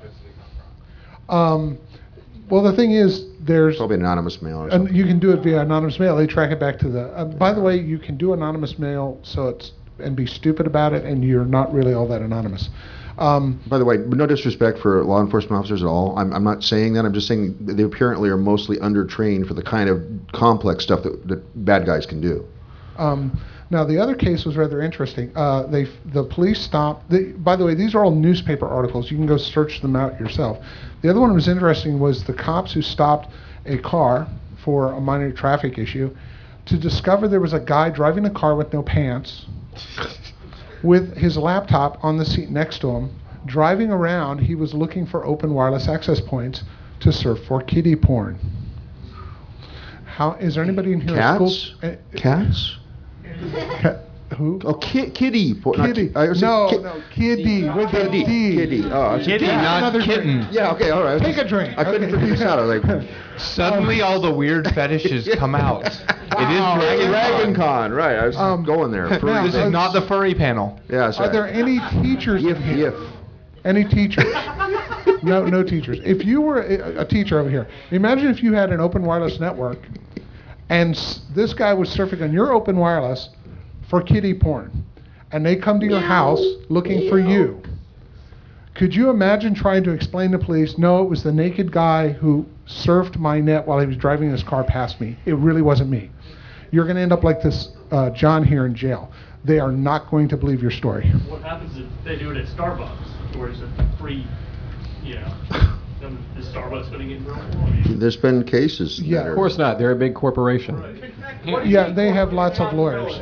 well, the thing is, there's probably anonymous mail or something. and you can do it via anonymous mail. They track it back to the. By the way, you can do anonymous mail, and be stupid about it, and you're not really all that anonymous. By the way, no disrespect for law enforcement officers at all. I'm not saying that. I'm just saying they apparently are mostly undertrained for the kind of complex stuff that bad guys can do. Now, the other case was rather interesting. The police stopped. By the way, these are all newspaper articles. You can go search them out yourself. The other one that was interesting was the cops who stopped a car for a minor traffic issue to discover there was a guy driving a car with no pants, with his laptop on the seat next to him, driving around. He was looking for open wireless access points to surf for kiddie porn. Is there anybody in here? Cats? Cats? Who? Oh, kitty. Kitty. No, Kitty with a D. Kitty. Oh, it's a Kitty, not another kitten. drink. Yeah, okay, all right. Take a drink. I couldn't Okay. figure this out. I was like, Suddenly, all the weird fetishes come out. It is Dragon Con, right? I was going there. now, This is not the furry panel. Yeah, that's Are right. there any teachers in here? Any teachers? No teachers. If you were a teacher over here, imagine if you had an open wireless network and this guy was surfing on your open wireless for kiddie porn, and they come to your house looking for you. Could you imagine trying to explain to police, no, it was the naked guy who surfed my net while he was driving his car past me. It really wasn't me. You're going to end up like this John here in jail. They are not going to believe your story. What happens if they do it at Starbucks, or is it free? Then is Starbucks going to get in trouble? I mean, There's been cases. Yeah. that are- Of course not. They're a big corporation. Yeah, they have lots of lawyers.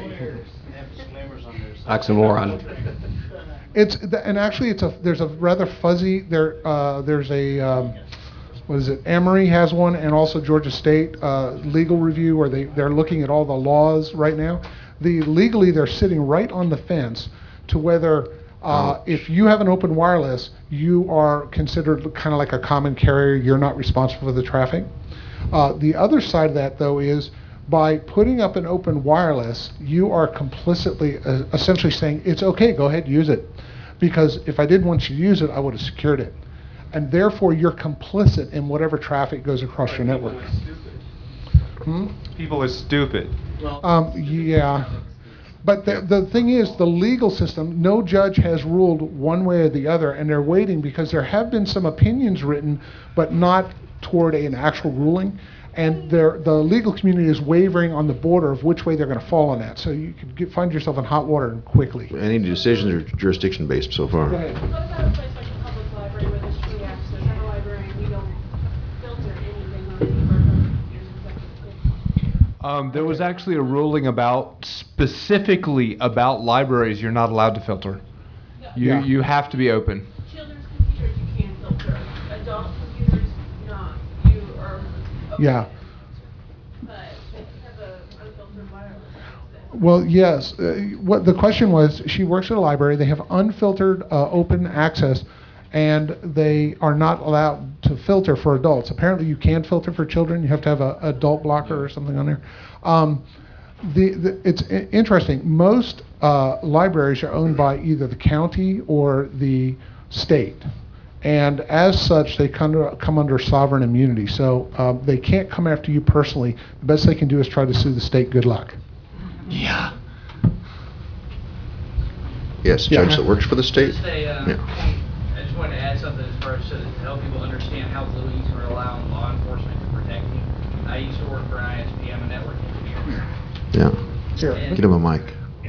Oxymoron. And actually, there's a rather fuzzy there's a what is it? Emory has one, and also Georgia State legal review where they're looking at all the laws right now. Legally they're sitting right on the fence to whether if you have an open wireless, you are considered kind of like a common carrier. You're not responsible for the traffic. The other side of that, though, is by putting up an open wireless, you are complicitly essentially saying, it's okay, go ahead, use it. Because if I didn't want you to use it, I would have secured it. And therefore, you're complicit in whatever traffic goes across your network. People are stupid. Yeah. But the thing is, the legal system, no judge has ruled one way or the other, and they're waiting because there have been some opinions written, but not toward an actual ruling. And the legal community is wavering on the border of which way they're going to fall on that. So you could find yourself in hot water quickly. Any decisions are jurisdiction based so far. Go ahead. What about a place like a public library where there's free access? At a library, we don't filter anything on any of our computers. There was actually a ruling specifically about libraries. You're not allowed to filter. You have to be open. Children's computers you can filter. Adult computers, not. You are. Yeah. But have a unfiltered wireless access. Well, yes. What the question was, she works at a library. They have unfiltered open access, and they are not allowed to filter for adults. Apparently, you can filter for children. You have to have an adult blocker or something on there. It's interesting. Most libraries are owned by either the county or the state. And as such, they come under sovereign immunity. So they can't come after you personally. The best they can do is try to sue the state. Good luck. Yeah. Yes, judge that works for the state. Just Yeah. I just wanted to add something as far as to help people understand how little you can rely on law enforcement to protect you. I used to work for an ISP. I'm a network engineer. Yeah. Here. Get him a mic.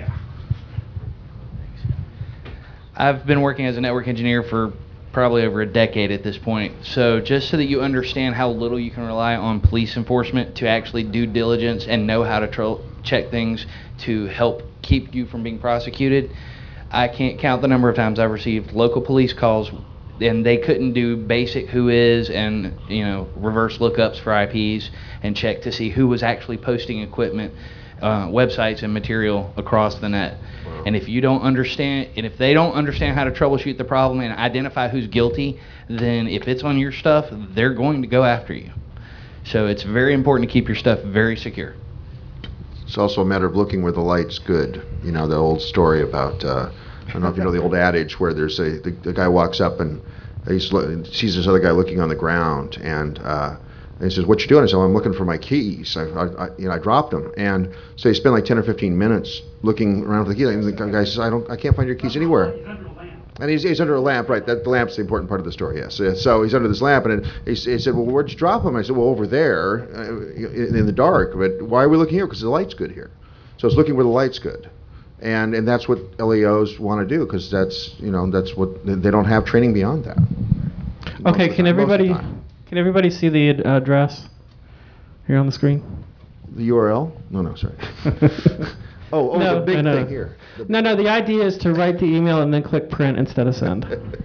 I've been working as a network engineer for probably over a decade at this point. So just so that you understand how little you can rely on police enforcement to actually do diligence and know how to check things to help keep you from being prosecuted, I can't count the number of times I've received local police calls and they couldn't do basic whois and reverse lookups for IPs and check to see who was actually posting equipment, websites and material across the net. And if you don't understand, and if they don't understand how to troubleshoot the problem and identify who's guilty, then if it's on your stuff, they're going to go after you. So it's very important to keep your stuff very secure. It's also a matter of looking where the light's good. You know, the old story about, I don't know if you know the old adage where there's the guy walks up and he sees this other guy looking on the ground and he says, "What you doing?" I said, "I'm looking for my keys. I dropped them." And so he spent like 10 or 15 minutes looking around for the keys. And the guy says, "I can't find your keys anywhere." And he's under a lamp, right? That the lamp's the important part of the story, yes. So he's under this lamp, and he said, "Well, where'd you drop them?" I said, "Well, over there, in the dark. But why are we looking here? Because the light's good here." So it's looking where the light's good, and that's what LEOs want to do, because that's what they don't have training beyond that. Okay, can everybody see the address here on the screen? The URL? No, sorry. No, the big thing here. No, the idea is to write the email and then click print instead of send.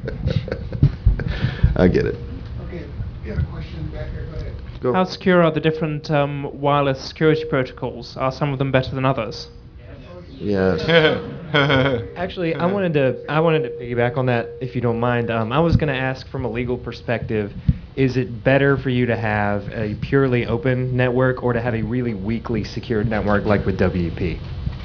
I get it. Okay, you had a question back here. Go ahead. Go. How secure are the different wireless security protocols? Are some of them better than others? Yes. Actually, I wanted to piggyback on that, if you don't mind. I was going to ask from a legal perspective, is it better for you to have a purely open network or to have a really weakly secured network like with WEP?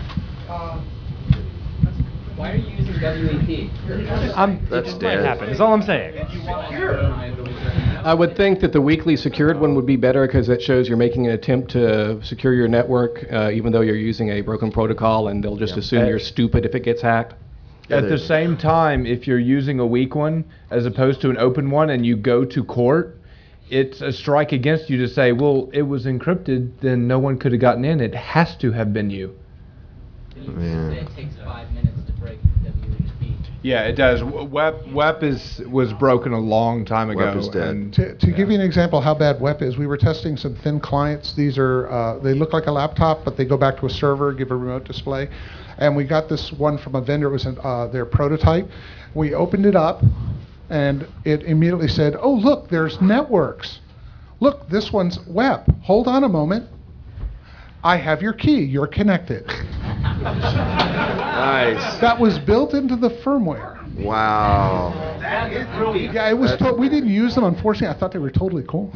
Why are you using WEP? It just might happen. That's all I'm saying. I would think that the weakly secured one would be better because it shows you're making an attempt to secure your network, even though you're using a broken protocol, and they'll just assume you're stupid if it gets hacked. At the same time, if you're using a weak one as opposed to an open one and you go to court, it's a strike against you to say, well, it was encrypted, then no one could have gotten in. It has to have been you. Say it takes 5 minutes to break WEP. Yeah, it does. WEP was broken a long time ago. WEP is dead. And To give you an example how bad WEP is, we were testing some thin clients. These are, they look like a laptop, but they go back to a server, give a remote display. And we got this one from a vendor. It was their prototype. We opened it up, and it immediately said, oh, look, there's networks. Look, this one's WEP. Hold on a moment. I have your key. You're connected. Nice. That was built into the firmware. Wow. That is brilliant. Yeah, it was. We didn't use them, unfortunately. I thought they were totally cool.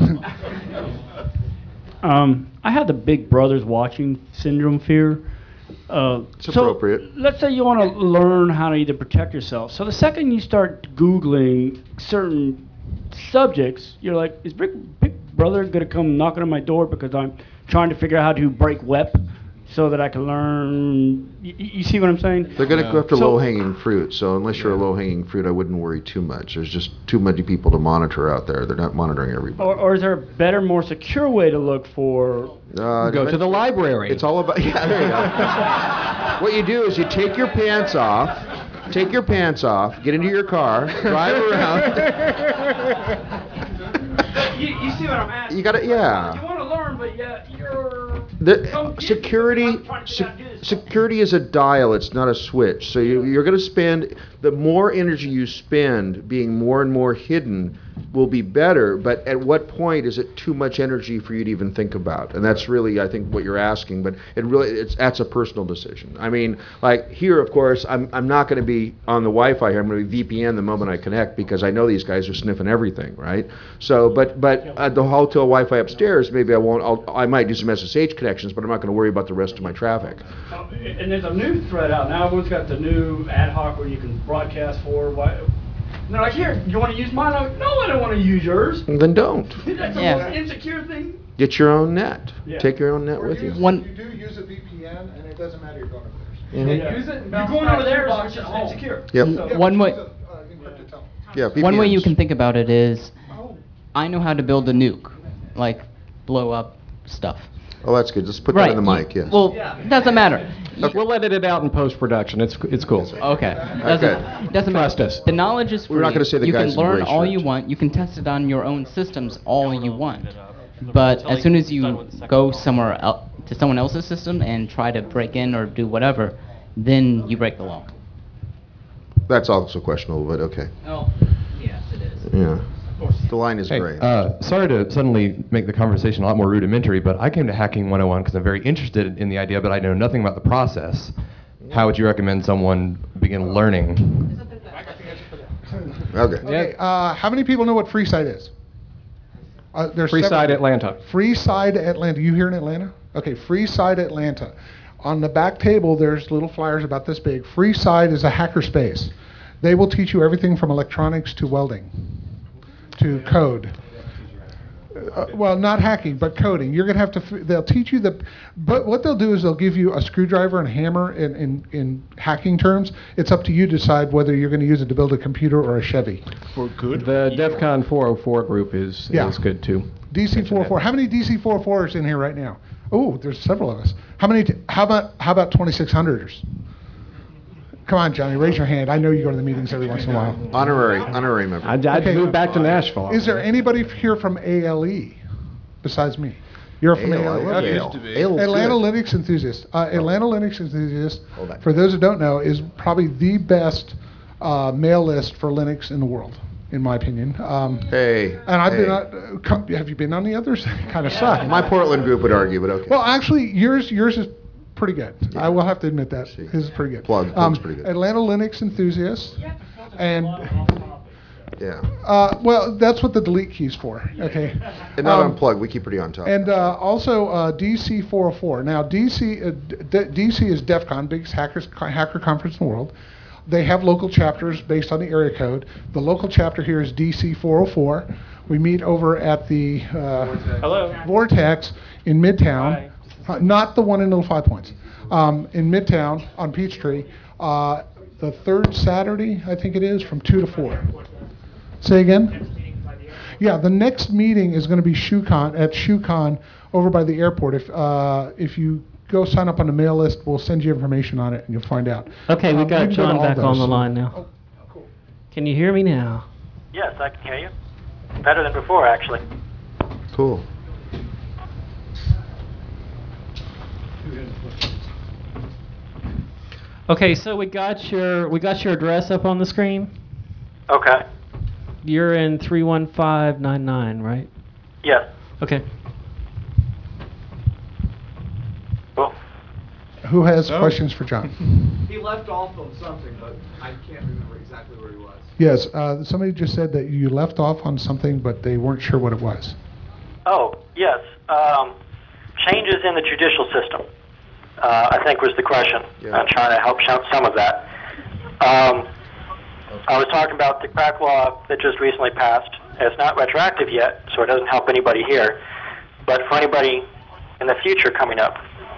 I had the Big Brother's watching syndrome fear. It's appropriate. Let's say you want to learn how to either protect yourself. So the second you start Googling certain subjects, you're like, is Big Brother going to come knocking on my door because I'm trying to figure out how to break WEP so that I can learn? You see what I'm saying? They're going to go after low-hanging fruit. So unless you're a low-hanging fruit, I wouldn't worry too much. There's just too many people to monitor out there. They're not monitoring everybody. Or is there a better, more secure way to look for? Go to the library. It's all about, yeah, there you go. What you do is you take your pants off, get into your car, drive around. You see what I'm asking? You got to, yeah. You want to learn, but yeah, you're... Security is a dial. It's not a switch. So you're going to spend, the more energy you spend being more and more hidden will be better. But at what point is it too much energy for you to even think about? And that's really, I think, what you're asking. But that's a personal decision. I mean, like here, of course, I'm not going to be on the Wi-Fi here. I'm going to be VPN the moment I connect because I know these guys are sniffing everything, right? So, but at the hotel Wi-Fi upstairs, maybe I might do some SSH connections, but I'm not going to worry about the rest of my traffic. And there's a new thread out now. Everyone's got the new ad hoc where you can broadcast for. And they're like, here, you want to use mine? I'm like, no, I don't want to use yours. Then don't. That's the most insecure thing. Get your own net. Yeah. Take your own net with you. You do use a VPN, and it doesn't matter you're going over there. Mhm. Use it. You're going over there, it's just insecure. Yep. So, One way. Yeah, One way you VPNs. can think about it is, I know how to build a nuke, like blow up stuff. Oh, that's good. Just put that in the mic, yes. Well, it doesn't matter. We'll edit it out in post-production. It's cool. Okay. Doesn't Trust matter. us. The knowledge is free. We're not gonna say the you guys can in learn gray all shirt. you want. You can test it on your own systems all you want. But as soon as you go somewhere else to someone else's system and try to break in or do whatever, then you break the law. That's also questionable, but okay. Oh, yes, it is. Yeah. The line is great. Sorry to suddenly make the conversation a lot more rudimentary, but I came to Hacking 101 because I'm very interested in the idea, but I know nothing about the process. How would you recommend someone begin learning? Okay. How many people know what FreeSide is? There's FreeSide Atlanta. FreeSide Atlanta. You here in Atlanta? Okay, FreeSide Atlanta. On the back table, there's little flyers about this big. FreeSide is a hackerspace. They will teach you everything from electronics to welding to code. Well, not hacking, but coding. You're going to have to, they'll teach you but what they'll do is they'll give you a screwdriver and a hammer in hacking terms. It's up to you to decide whether you're going to use it to build a computer or a Chevy. For good. The DEF CON 404 group is good too. DC 404. How many DC 404s in here right now? Oh, there's several of us. How about 2600ers? Come on, Johnny, raise your hand. I know you go to the meetings every once in a while. Honorary member. I'd move back to Nashville. Is there anybody here from ALE besides me? You're from ALE. Okay. Atlanta Linux enthusiast. Atlanta Linux enthusiast, for those who don't know, is probably the best mail list for Linux in the world, in my opinion. Hey. And I've been on, have you been on the others? Kind of suck. My Portland group would argue, but okay. Well, actually, yours is pretty good. I will have to admit that. His is pretty good. Plug's pretty good. Atlanta Linux enthusiast. And yeah. Well, that's what the delete key's for. Okay. And not unplug. We keep pretty on top. And also DC 404. Now DC is DEF CON, biggest hacker conference in the world. They have local chapters based on the area code. The local chapter here is DC 404. We meet over at the Vortex in Midtown, not the one in Little Five Points, in Midtown on Peachtree. The third Saturday, I think it is, from 2 to 4. Say again? Yeah, the next meeting is going to be ShoeCon over by the airport. If you go sign up on the mail list, we'll send you information on it, and you'll find out. Okay, we got you can go to John all back on those. the line now. Oh, cool. Can you hear me now? Yes, I can hear you. Better than before, actually. Cool. Okay, so we got your address up on the screen. Okay. You're in 31599, right? Yes. Okay. Cool. Who has questions for John? He left off on something, but I can't remember exactly where he was. Yes, somebody just said that you left off on something, but they weren't sure what it was. Oh, yes. Changes in the judicial system, I think was the question. Yeah. I'm trying to help shout some of that. I was talking about the crack law that just recently passed. It's not retroactive yet, so it doesn't help anybody here. But for anybody in the future coming up,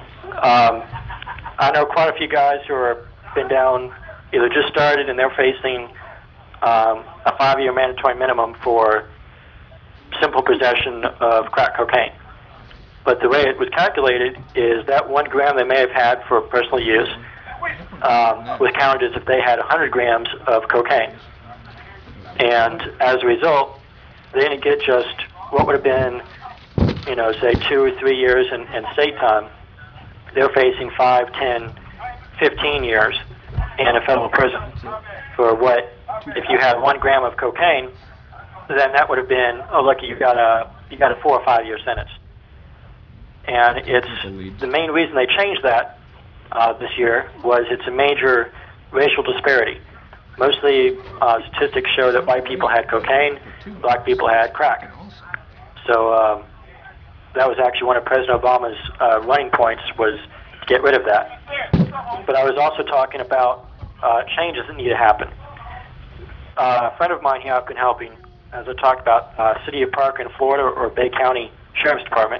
I know quite a few guys who have been down, either just started and they're facing a 5-year mandatory minimum for simple possession of crack cocaine. But the way it was calculated is that 1 gram they may have had for personal use was counted as if they had 100 grams of cocaine. And as a result, they didn't get just what would have been, say 2 or 3 years in state time. They're facing 5, 10, 15 years in a federal prison for what, if you had 1 gram of cocaine, then that would have been, oh, look, you got a 4 or 5 year sentence. And it's the main reason they changed that this year was it's a major racial disparity. Mostly statistics show that white people had cocaine, black people had crack. So that was actually one of President Obama's running points, was to get rid of that. But I was also talking about changes that need to happen. A friend of mine here I've been helping, as I talked about, City of Parker in Florida or Bay County Sheriff's Department,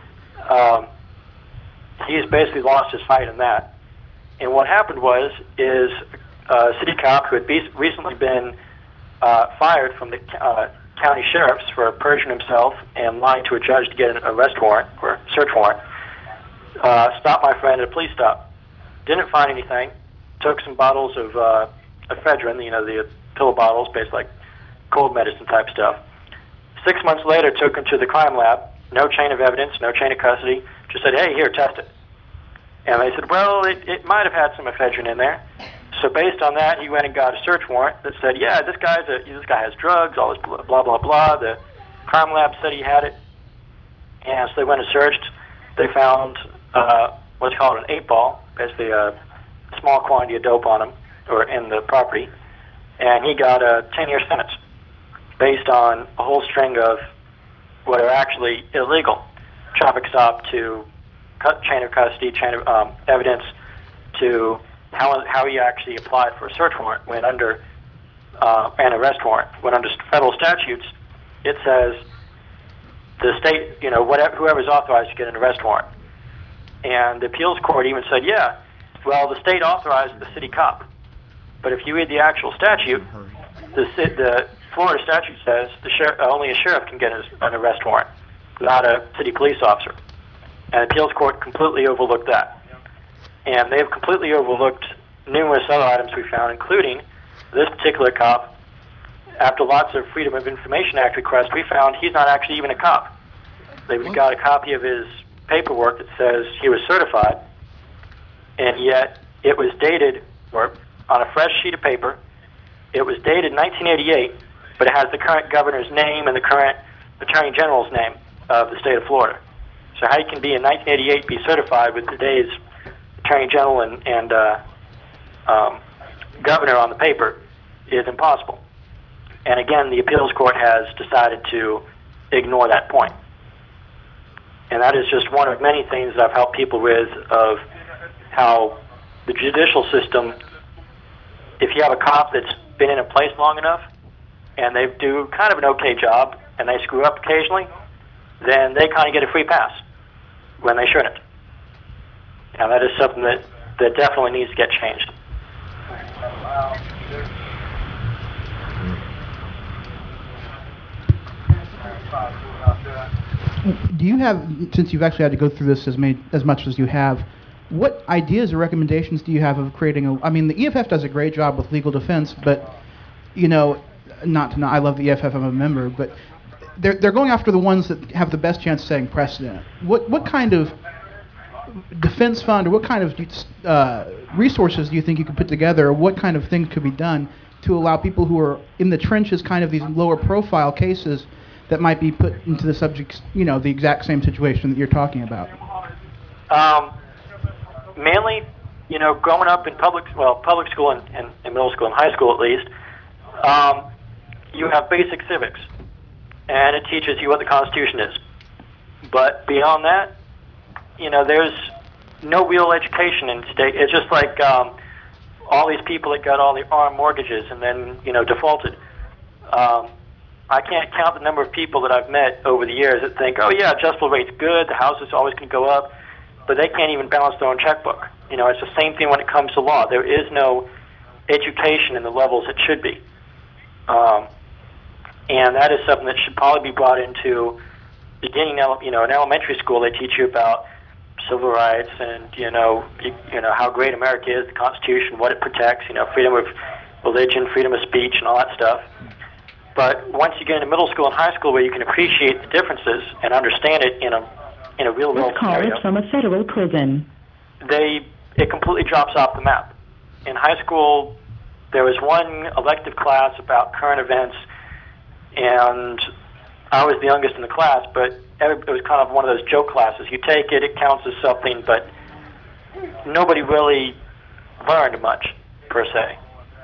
he's basically lost his fight in that. And what happened is a city cop who had recently been fired from the county sheriffs for perjuring himself and lying to a judge to get an arrest warrant or search warrant, stopped my friend at a police stop. Didn't find anything. Took some bottles of ephedrine, the pill bottles, basically like cold medicine type stuff. 6 months later, took him to the crime lab. No chain of evidence, no chain of custody. Just said, hey, here, test it. And they said, well, it might have had some ephedrine in there. So based on that, he went and got a search warrant that said, yeah, this guy has drugs, all this blah, blah, blah. The crime lab said he had it. And so they went and searched. They found what's called an 8-ball, basically a small quantity of dope on him, or in the property. And he got a 10-year sentence based on a whole string of what are actually illegal. Traffic stop to chain of custody, chain of evidence, to how he actually applied for a search warrant when under an arrest warrant. When under federal statutes, it says the state, whoever's authorized to get an arrest warrant. And the appeals court even said, yeah, well, the state authorized the city cop. But if you read the actual statute, the Florida statute says only a sheriff can get an arrest warrant, not a city police officer. And the appeals court completely overlooked that. And they've completely overlooked numerous other items we found, including this particular cop. After lots of Freedom of Information Act requests, we found he's not actually even a cop. They've got a copy of his paperwork that says he was certified, and yet it was dated, or on a fresh sheet of paper, it was dated 1988, but it has the current governor's name and the current attorney general's name of the state of Florida. So how you can be in 1988 be certified with today's Attorney General and Governor on the paper is impossible. And again, the appeals court has decided to ignore that point. And that is just one of many things that I've helped people with, of how the judicial system, if you have a cop that's been in a place long enough and they do kind of an okay job and they screw up occasionally, then they kind of get a free pass when they shouldn't. And that is something that definitely needs to get changed. Do you have, since you've actually had to go through this as much as you have, what ideas or recommendations do you have of creating a? I mean, the EFF does a great job with legal defense, but I love the EFF. I'm a member, but they're going after the ones that have the best chance of setting precedent. What kind of defense fund or what kind of resources do you think you could put together, or what kind of things could be done to allow people who are in the trenches, kind of these lower profile cases, that might be put into the subjects, the exact same situation that you're talking about? Mainly, growing up in public school and middle school and high school at least, you have basic civics, and it teaches you what the Constitution is. But beyond that, there's no real education in state. It's just like all these people that got all the armed mortgages and then, defaulted. I can't count the number of people that I've met over the years that think, oh yeah, adjustable rate's good, the house is always going to go up, but they can't even balance their own checkbook. It's the same thing when it comes to law. There is no education in the levels it should be. And that is something that should probably be brought into beginning, in elementary school. They teach you about civil rights and, how great America is, the Constitution, what it protects, freedom of religion, freedom of speech, and all that stuff. But once you get into middle school and high school, where you can appreciate the differences and understand it in a real world This call scenario, is from a federal prison. it completely drops off the map. In high school, there was one elective class about current events, and I was the youngest in the class, but it was kind of one of those joke classes. You take it, it counts as something, but nobody really learned much, per se.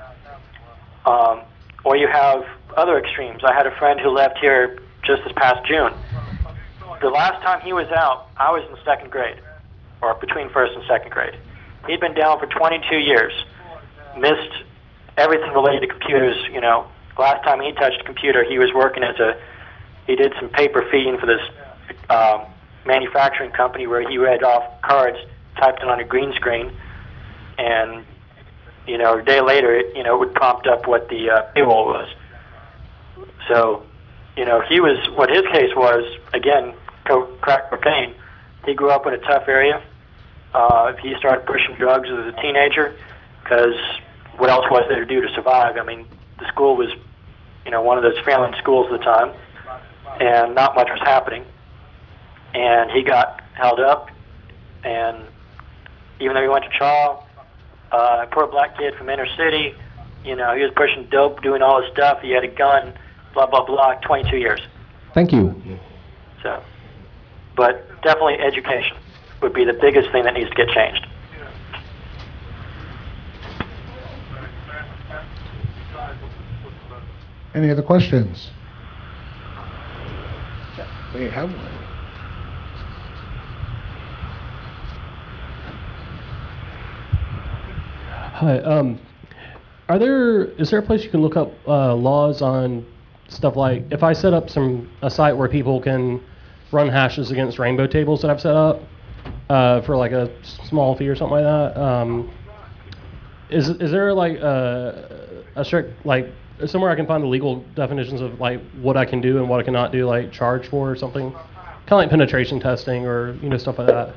Or you have other extremes. I had a friend who left here just this past June. The last time he was out, I was in second grade, or between first and second grade. He'd been down for 22 years, missed everything related to computers. Last time he touched a computer, he was working he did some paper feeding for this manufacturing company where he read off cards, typed it on a green screen, and a day later, it would prompt up what the payroll was. So, what his case was, again, crack cocaine. He grew up in a tough area. He started pushing drugs as a teenager because what else was there to do to survive? I mean, the school was, one of those failing schools at the time, and not much was happening. And he got held up, and even though he went to trial, poor black kid from inner city, he was pushing dope, doing all this stuff. He had a gun, blah, blah, blah, 22 years. Thank you. So, but definitely education would be the biggest thing that needs to get changed. Any other questions? We have one. Hi. Is there a place you can look up laws on stuff like, if I set up a site where people can run hashes against rainbow tables that I've set up for like a small fee or something like that, is there like a strict, like somewhere I can find the legal definitions of like what I can do and what I cannot do, like charge for or something? Kind of like penetration testing or stuff like that.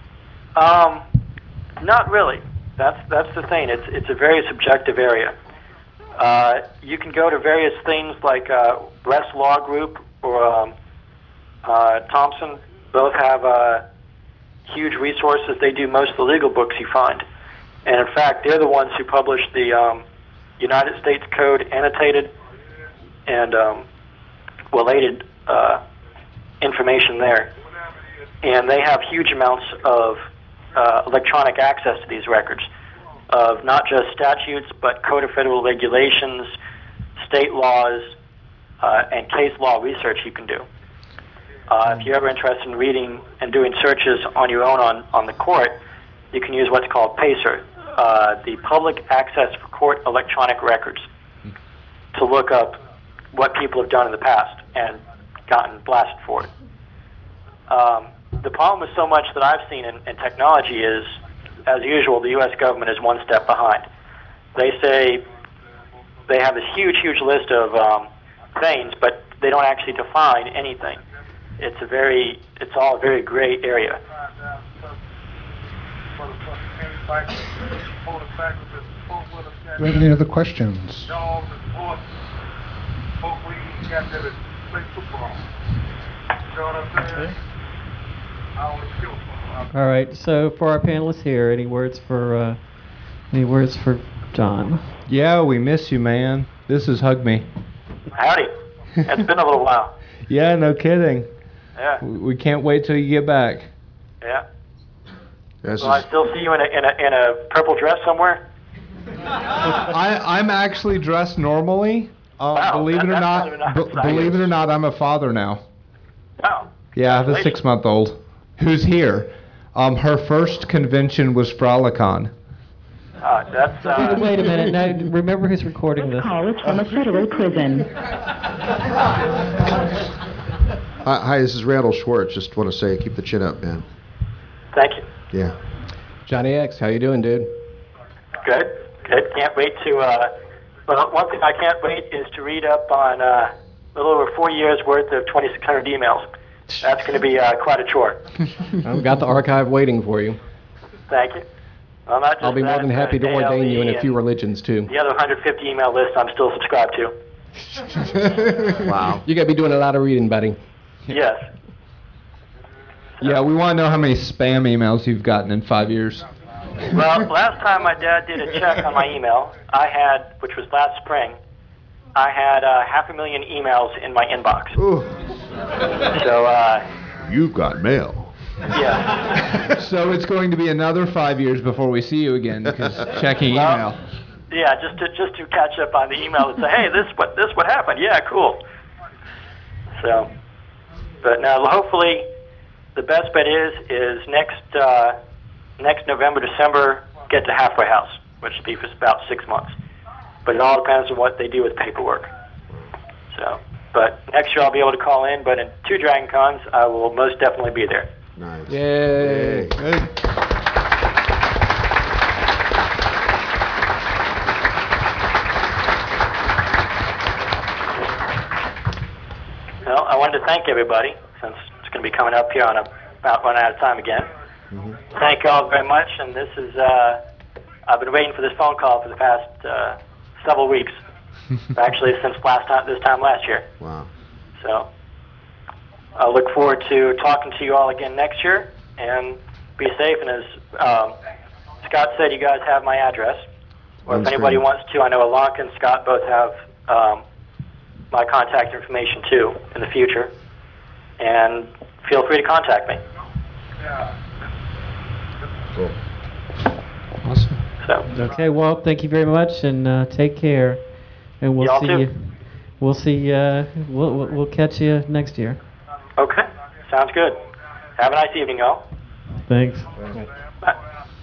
Not really. That's the thing. It's a very subjective area. You can go to various things like West Law Group or Thompson. Both have huge resources. They do most of the legal books you find. And in fact, they're the ones who publish the United States Code annotated and related information there. And they have huge amounts of electronic access to these records of not just statutes, but Code of Federal Regulations, state laws, and case law research you can do. If you're ever interested in reading and doing searches on your own on the court, you can use what's called PACER, the Public Access for Court Electronic Records, to look up what people have done in the past and gotten blasted for it. The problem with so much that I've seen in technology is, as usual, the U.S. government is one step behind. They say they have this huge, huge list of things, but they don't actually define anything. It's all a very gray area. Do we have any other questions? All right. So for our panelists here, any words for John? Yeah, we miss you, man. This is Hug Me. Howdy. It's been a little while. Yeah, no kidding. Yeah. We can't wait till you get back. Yeah. Will I still see you in a purple dress somewhere? I'm actually dressed normally. Believe it or not, I'm a father now. Oh. Yeah, I have a 6-month-old who's here. Her first convention was Frolicon. Wait a minute. Now, remember who's recording this. Call is from a federal prison. Hi, this is Randall Schwartz. Just want to say, keep the chin up, man. Thank you. Yeah. Johnny X, how you doing, dude? Good. Can't wait to. Well, one thing I can't wait is to read up on a little over 4 years worth of 2,600 emails. That's going to be quite a chore. I've got the archive waiting for you. Thank you. Well, not just I'll be more than happy to ordain you in a few and religions, too. The other 150 email list I'm still subscribed to. Wow. You got to be doing a lot of reading, buddy. Yes. Yeah, we want to know how many spam emails you've gotten in 5 years. Well, last time my dad did a check on my email, which was last spring, I had 500,000 emails in my inbox. Ooh. So, You've got mail. Yeah. So it's going to be another 5 years before we see you again, because checking email. Yeah, just to catch up on the email and say, hey, this what happened. Yeah, cool. So, but now hopefully the best bet is next November, December, get to Halfway House, which will be for about 6 months. But it all depends on what they do with paperwork. So, but next year I'll be able to call in, but in 2 Dragon Cons, I will most definitely be there. Nice. Yay. Good. Well, I wanted to thank everybody, since it's going to be coming up here on about running out of time again. Mm-hmm. Thank you all very much, and this is, I've been waiting for this phone call for the past several weeks. Actually, since this time last year. Wow. So, I look forward to talking to you all again next year, and be safe. And as Scott said, you guys have my address. Or if anybody wants to, I know Alonka and Scott both have my contact information too in the future. And feel free to contact me. Cool. Awesome. So. Okay, well, thank you very much, and take care. And we'll Y'all see too. you. We'll see. We'll catch you next year. Okay, sounds good. Have a nice evening, y'all. Thanks. Bye.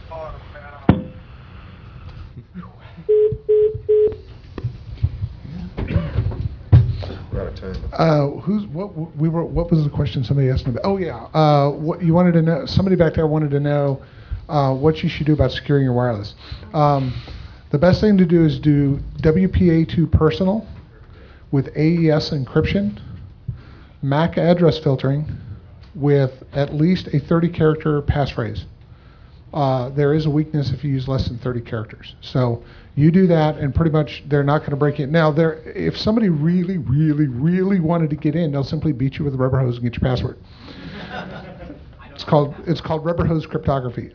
We're out of time. What was the question somebody asked me about? Oh yeah, what you wanted to know? Somebody back there wanted to know what you should do about securing your wireless. The best thing to do is do WPA2 personal with AES encryption, MAC address filtering with at least a 30-character passphrase. There is a weakness if you use less than 30 characters. So you do that, and pretty much they're not going to break in. Now, if somebody really, really, really wanted to get in, they'll simply beat you with a rubber hose and get your password. It's called rubber hose cryptography.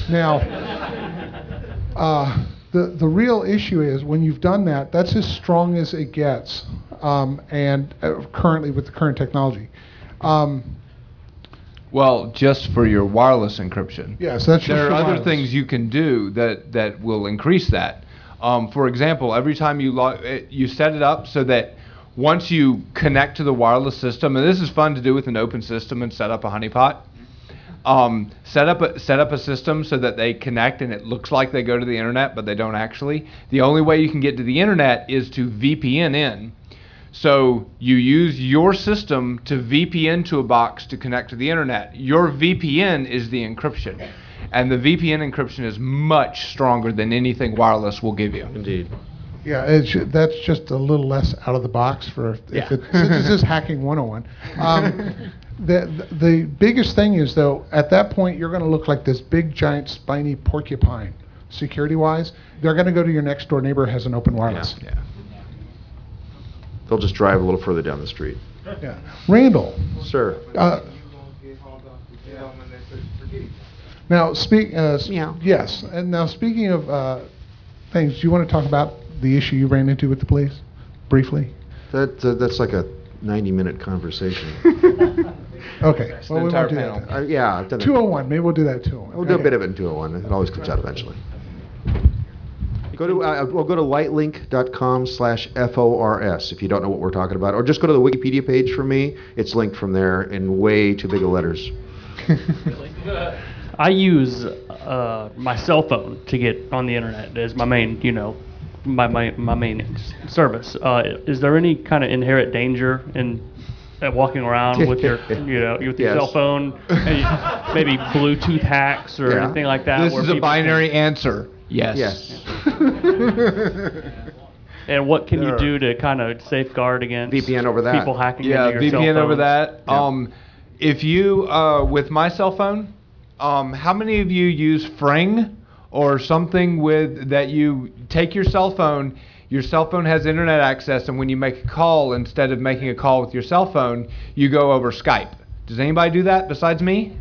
The real issue is when you've done that, that's as strong as it gets, and currently with the current technology. Well, just for your wireless encryption. Yes, that's just There are for other wireless. things you can do that will increase that. For example, every time you set it up so that once you connect to the wireless system, and this is fun to do with an open system and set up a honeypot. Set up a system so that they connect and it looks like they go to the internet, but they don't actually. The only way you can get to the internet is to VPN in. So you use your system to VPN to a box to connect to the internet. Your VPN is the encryption. And the VPN encryption is much stronger than anything wireless will give you. Indeed. Yeah, that's just a little less out of the box for since this is hacking 101. The biggest thing is, though, at that point, you're going to look like this big, giant, spiny porcupine, security-wise. They're going to go to your next door neighbor who has an open wireless. Yeah. They'll just drive a little further down the street. Yeah. Randall. Sir. Now, yes. And now, speaking of things, do you want to talk about the issue you ran into with the police, briefly? That's like a 90-minute conversation. Okay. Well, we won't do that. Yeah, I've done it. 201. Maybe we'll do that at 201. We'll do a bit of it in 201. It always comes out eventually. We'll go to lightlink.com/FORS if you don't know what we're talking about, or just go to the Wikipedia page for me. It's linked from there in way too big of letters. I use my cell phone to get on the internet as my main, my main service. Is there any kind of inherent danger in walking around with your, with your cell phone, and maybe Bluetooth hacks or anything like that? This is a binary answer. Yes. And what can you do to kind of safeguard against VPN over that? People hacking Yeah, into your cell VPN over phones? that. Yeah. If you, with my cell phone, how many of you use Fring or something with that you take your cell phone has internet access, and when you make a call, instead of making a call with your cell phone, you go over Skype. Does anybody do that besides me?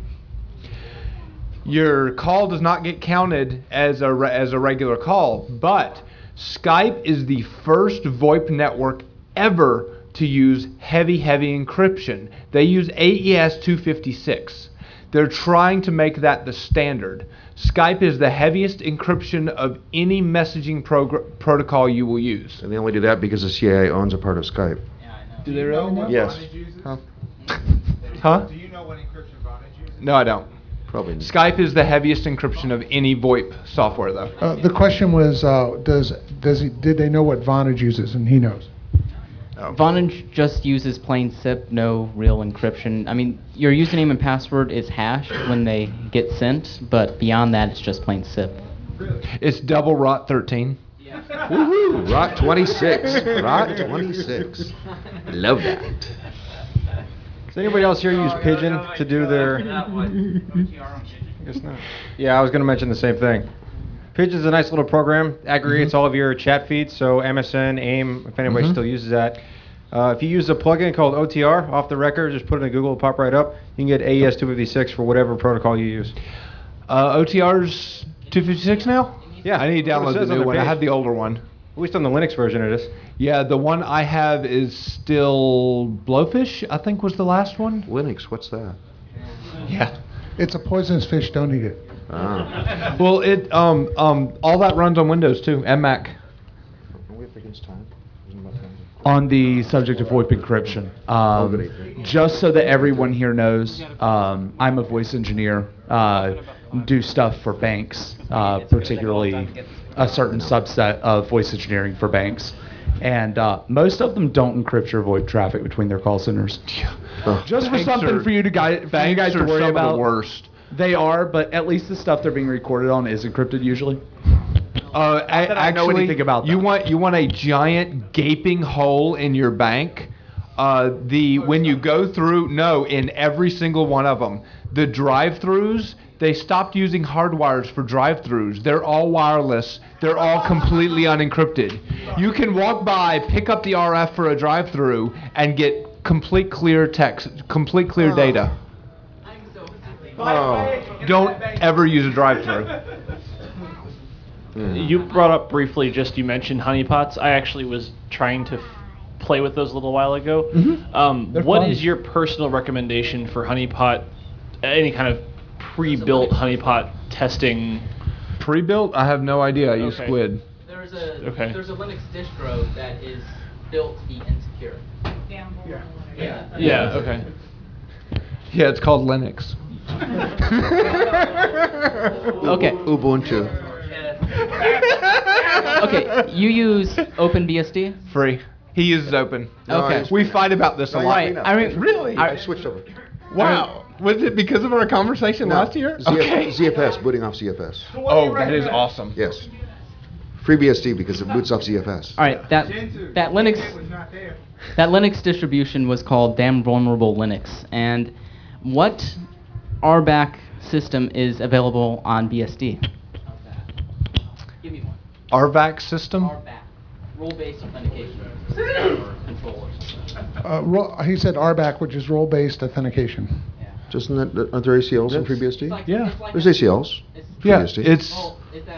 Your call does not get counted as a regular call, but Skype is the first VoIP network ever to use heavy encryption. They use AES 256. They're trying to make that the standard. Skype is the heaviest encryption of any messaging protocol you will use. And they only do that because the CIA owns a part of Skype. Do they really? Yes. Huh? Do you know what encryption Vonage uses? No, I don't. Probably. Skype is the heaviest encryption of any VoIP software, though. The question was, did they know what Vonage uses? And he knows. Vonage just uses plain SIP, no real encryption. I mean, your username and password is hashed when they get sent, but beyond that, it's just plain SIP. It's double ROT 13. Woohoo! ROT 26. ROT 26. Love that. Does anybody else here use Pigeon to do their? Guess not. Yeah, I was going to mention the same thing. Pigeon's a nice little program. Aggregates all of your chat feeds. So MSN, AIM, if anybody still uses that. If you use a plugin called OTR, off the record, just put it in Google, it'll pop right up. You can get AES 256 for whatever protocol you use. OTR's 256 now? Yeah. I need to download the new one. I have the older one. At least on the Linux version it is. Yeah, the one I have is still Blowfish, I think was the last one. Linux, what's that? Yeah. It's a poisonous fish. Don't eat it. Ah. Well, it all that runs on Windows too, and Mac. Are we up against time? On the subject of VoIP encryption, just so that everyone here knows, I'm a voice engineer, do stuff for banks, particularly a certain subset of voice engineering for banks. And most of them don't encrypt your VoIP traffic between their call centers. Just for something for you guys to worry some about. Of the worst. They are, but at least the stuff they're being recorded on is encrypted usually. I know anything about that. You want a giant gaping hole in your bank. When you go through, in every single one of them, the drive-throughs, they stopped using hardwires for drive-throughs. They're all wireless. They're all completely unencrypted. You can walk by, pick up the RF for a drive-through, and get complete clear text, complete clear data. Don't ever use a drive-through. You brought up briefly, you mentioned honeypots. I actually was trying to play with those a little while ago. What is your personal recommendation for honeypot any kind of pre-built honeypot testing? Pre-built? I have no idea. I use Okay. Squid. There's Okay. there's a Linux distro that is built to be insecure. Yeah. Okay. Yeah, it's called Linux. Okay. Ubuntu. Okay, you use OpenBSD? Free. He uses open. Okay. We fight about this a lot. Right. Really? I switched over. Wow. Was it because of our conversation last year? Okay. ZFS, booting off ZFS. Oh, that is awesome. Yes. FreeBSD because it boots off ZFS. All right, that Linux distribution was called Damn Vulnerable Linux, and what RBAC system is available on BSD? Give me one. RVAC system? Role-based authentication or control or something. He said RBAC, which is role-based authentication. Just aren't there ACLs in FreeBSD? Yeah. There's ACLs. Yeah, FreeBSD. it's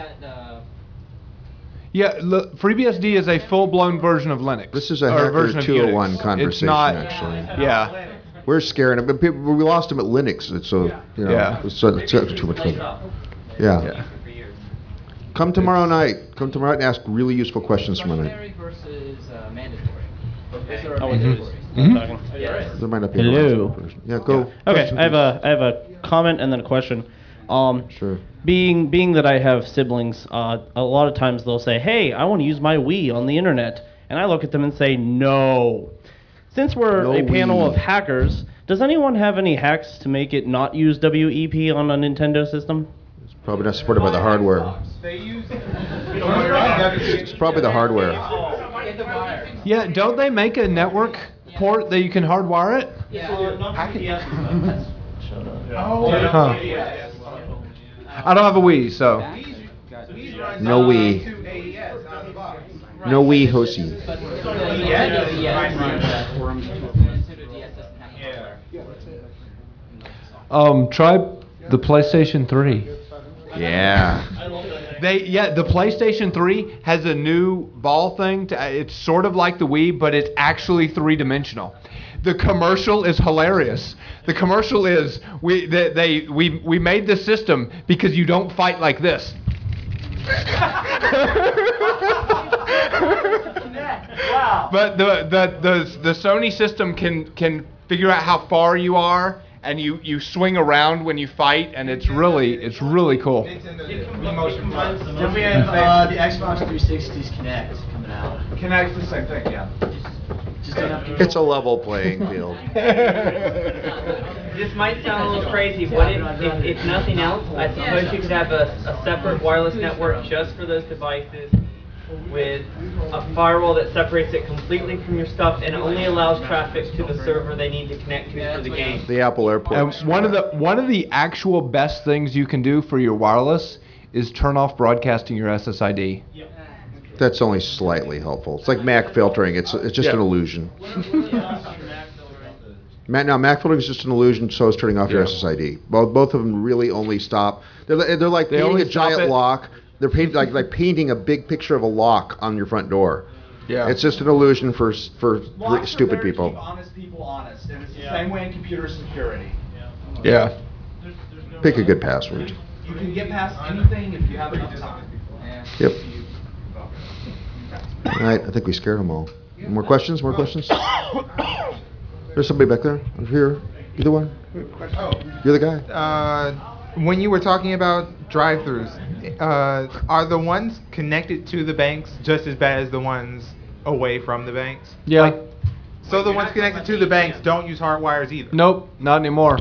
FreeBSD is a full-blown version of Linux. This is a or Hacker version of 201 Unix. conversation, It's not, actually. Yeah. We're scaring them, but people, we lost them at Linux. It's so Yeah. it's too much fun. Yeah. Come tomorrow night. Come tomorrow night and ask really useful questions tomorrow night. Discretionary versus mandatory. Is there a Oh, mandatory? Yes. There might not be. Hello. Yeah, go. Okay, I have a comment and then a question. Sure. Being that I have siblings, a lot of times they'll say, "Hey, I want to use my Wii on the internet," and I look at them and say, "No." Since we're No a panel Wii. of hackers, does anyone have any hacks to make it not use WEP on a Nintendo system? It's probably not supported by the hardware. It's probably the hardware. Yeah, don't they make a network port that you can hardwire it? Huh. I don't have a Wii, so. No Wii. No Wii Hosi. Try the PlayStation 3. Yeah. The PlayStation 3 has a new ball thing. It's sort of like the Wii, but it's actually three-dimensional. The commercial is hilarious. The commercial is we made this system because you don't fight like this. But the Sony system can figure out how far you are, and you swing around when you fight, and it's really cool. Then we have the Xbox 360's Kinect coming out. Kinect's the same thing, yeah. Just don't have control. It's a level playing field. This might sound a little crazy. What if nothing else, I suppose you could have a separate wireless network just for those devices with a firewall that separates it completely from your stuff and only allows traffic to the server they need to connect to for the game. The Apple AirPods. And one of the actual best things you can do for your wireless is turn off broadcasting your SSID. That's only slightly helpful. It's like Mac filtering. It's just an illusion. Mac filtering is just an illusion. So is turning off your SSID. Both of them really only stop. They're like painting only a giant stop it. lock. They're like painting a big picture of a lock on your front door. Yeah. It's just an illusion for stupid Keep people. honest people honest, and it's the same way in computer security. Yeah. Pick a good password. You can get past anything if you have enough time. Yep. All right, I think we scared them all. More questions? More questions? There's somebody back there. Over here. You the one? You're the guy. When you were talking about drive-throughs, are the ones connected to the banks just as bad as the ones away from the banks? Yeah. So the ones connected to the banks don't use hard wires either? Nope, not anymore.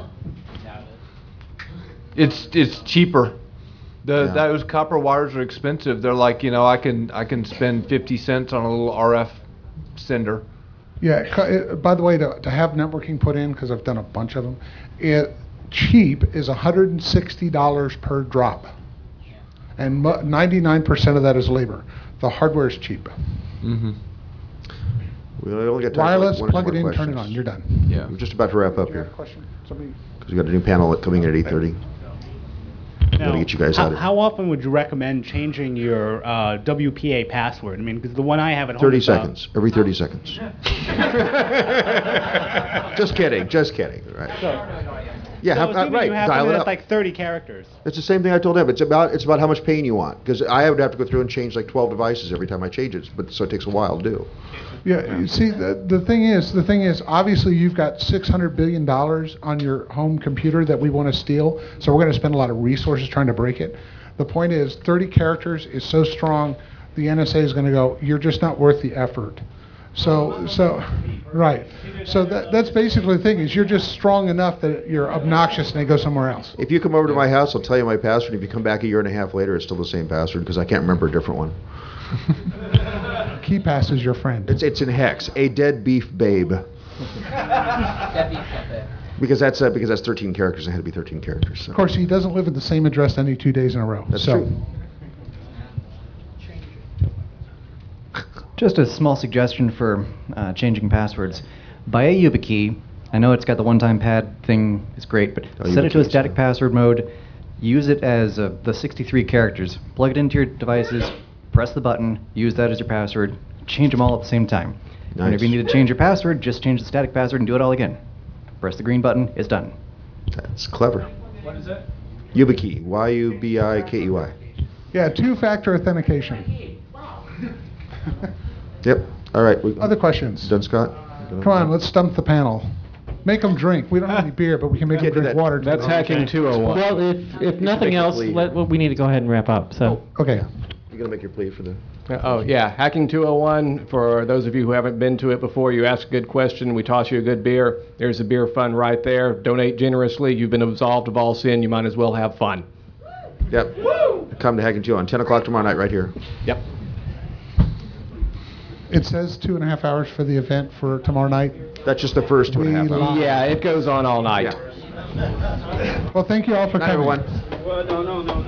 It's cheaper. Those copper wires are expensive. They're like, I can spend 50 cents on a little RF sender. Yeah. By the way, to have networking put in, because I've done a bunch of them, cheap is $160 per drop, and 99% of that is labor. The hardware is cheap. Mm-hmm. We only got time Wireless, for like one or plug two it more in, turn it questions. on. You're done. Yeah. We're just about to wrap up here Question? Somebody. because we got a new panel coming in at 8:30. Now, Gotta get you guys out of here. How often would you recommend changing your WPA password? I mean, because the one I have at home 30 is, seconds. Every 30 seconds. Just kidding. Just kidding. Right. Yeah, So assuming right. you have Dial something it that's up. like 30 characters. It's the same thing I told him. It's about how much pain you want, because I would have to go through and change like 12 devices every time I change it, but so it takes a while to do. Yeah, you see, the thing is, obviously you've got $600 billion on your home computer that we want to steal, so we're going to spend a lot of resources trying to break it. The point is, 30 characters is so strong, the NSA is going to go, you're just not worth the effort. Right. So that's basically the thing, is you're just strong enough that you're obnoxious and they go somewhere else. If you come over to my house, I'll tell you my password. If you come back a year and a half later, it's still the same password because I can't remember a different one. KeyPass is your friend. It's in hex. A dead beef babe. Because that's 13 characters. It had to be 13 characters. So. Of course, he doesn't live at the same address any 2 days in a row. That's true. Just a small suggestion for changing passwords. Buy a YubiKey. I know it's got the one-time pad thing. It's great, but set it to a static password mode. Use it as the 63 characters. Plug it into your devices. Press the button. Use that as your password. Change them all at the same time. Nice. And if you need to change your password, just change the static password and do it all again. Press the green button. It's done. That's clever. What is that? YubiKey. YUBIKEY. Yeah, two-factor authentication. Yep. All right. Other questions? Done, Scott? Come on, let's stump the panel. Make them drink. We don't have any beer, but we can make them drink water. That's hacking 201. Well, if nothing else, we need to go ahead and wrap up. So. Okay. You're gonna make your plea for the. Oh, yeah. Hacking 201, for those of you who haven't been to it before, you ask a good question, we toss you a good beer. There's a beer fund right there. Donate generously. You've been absolved of all sin. You might as well have fun. Yep. Come to Hacking 201, 10 o'clock tomorrow night right here. Yep. It says 2.5 hours for the event for tomorrow night. That's just the first 2.5 hours. Yeah, it goes on all night. Well, thank you all for Night, coming. everyone. Well, no.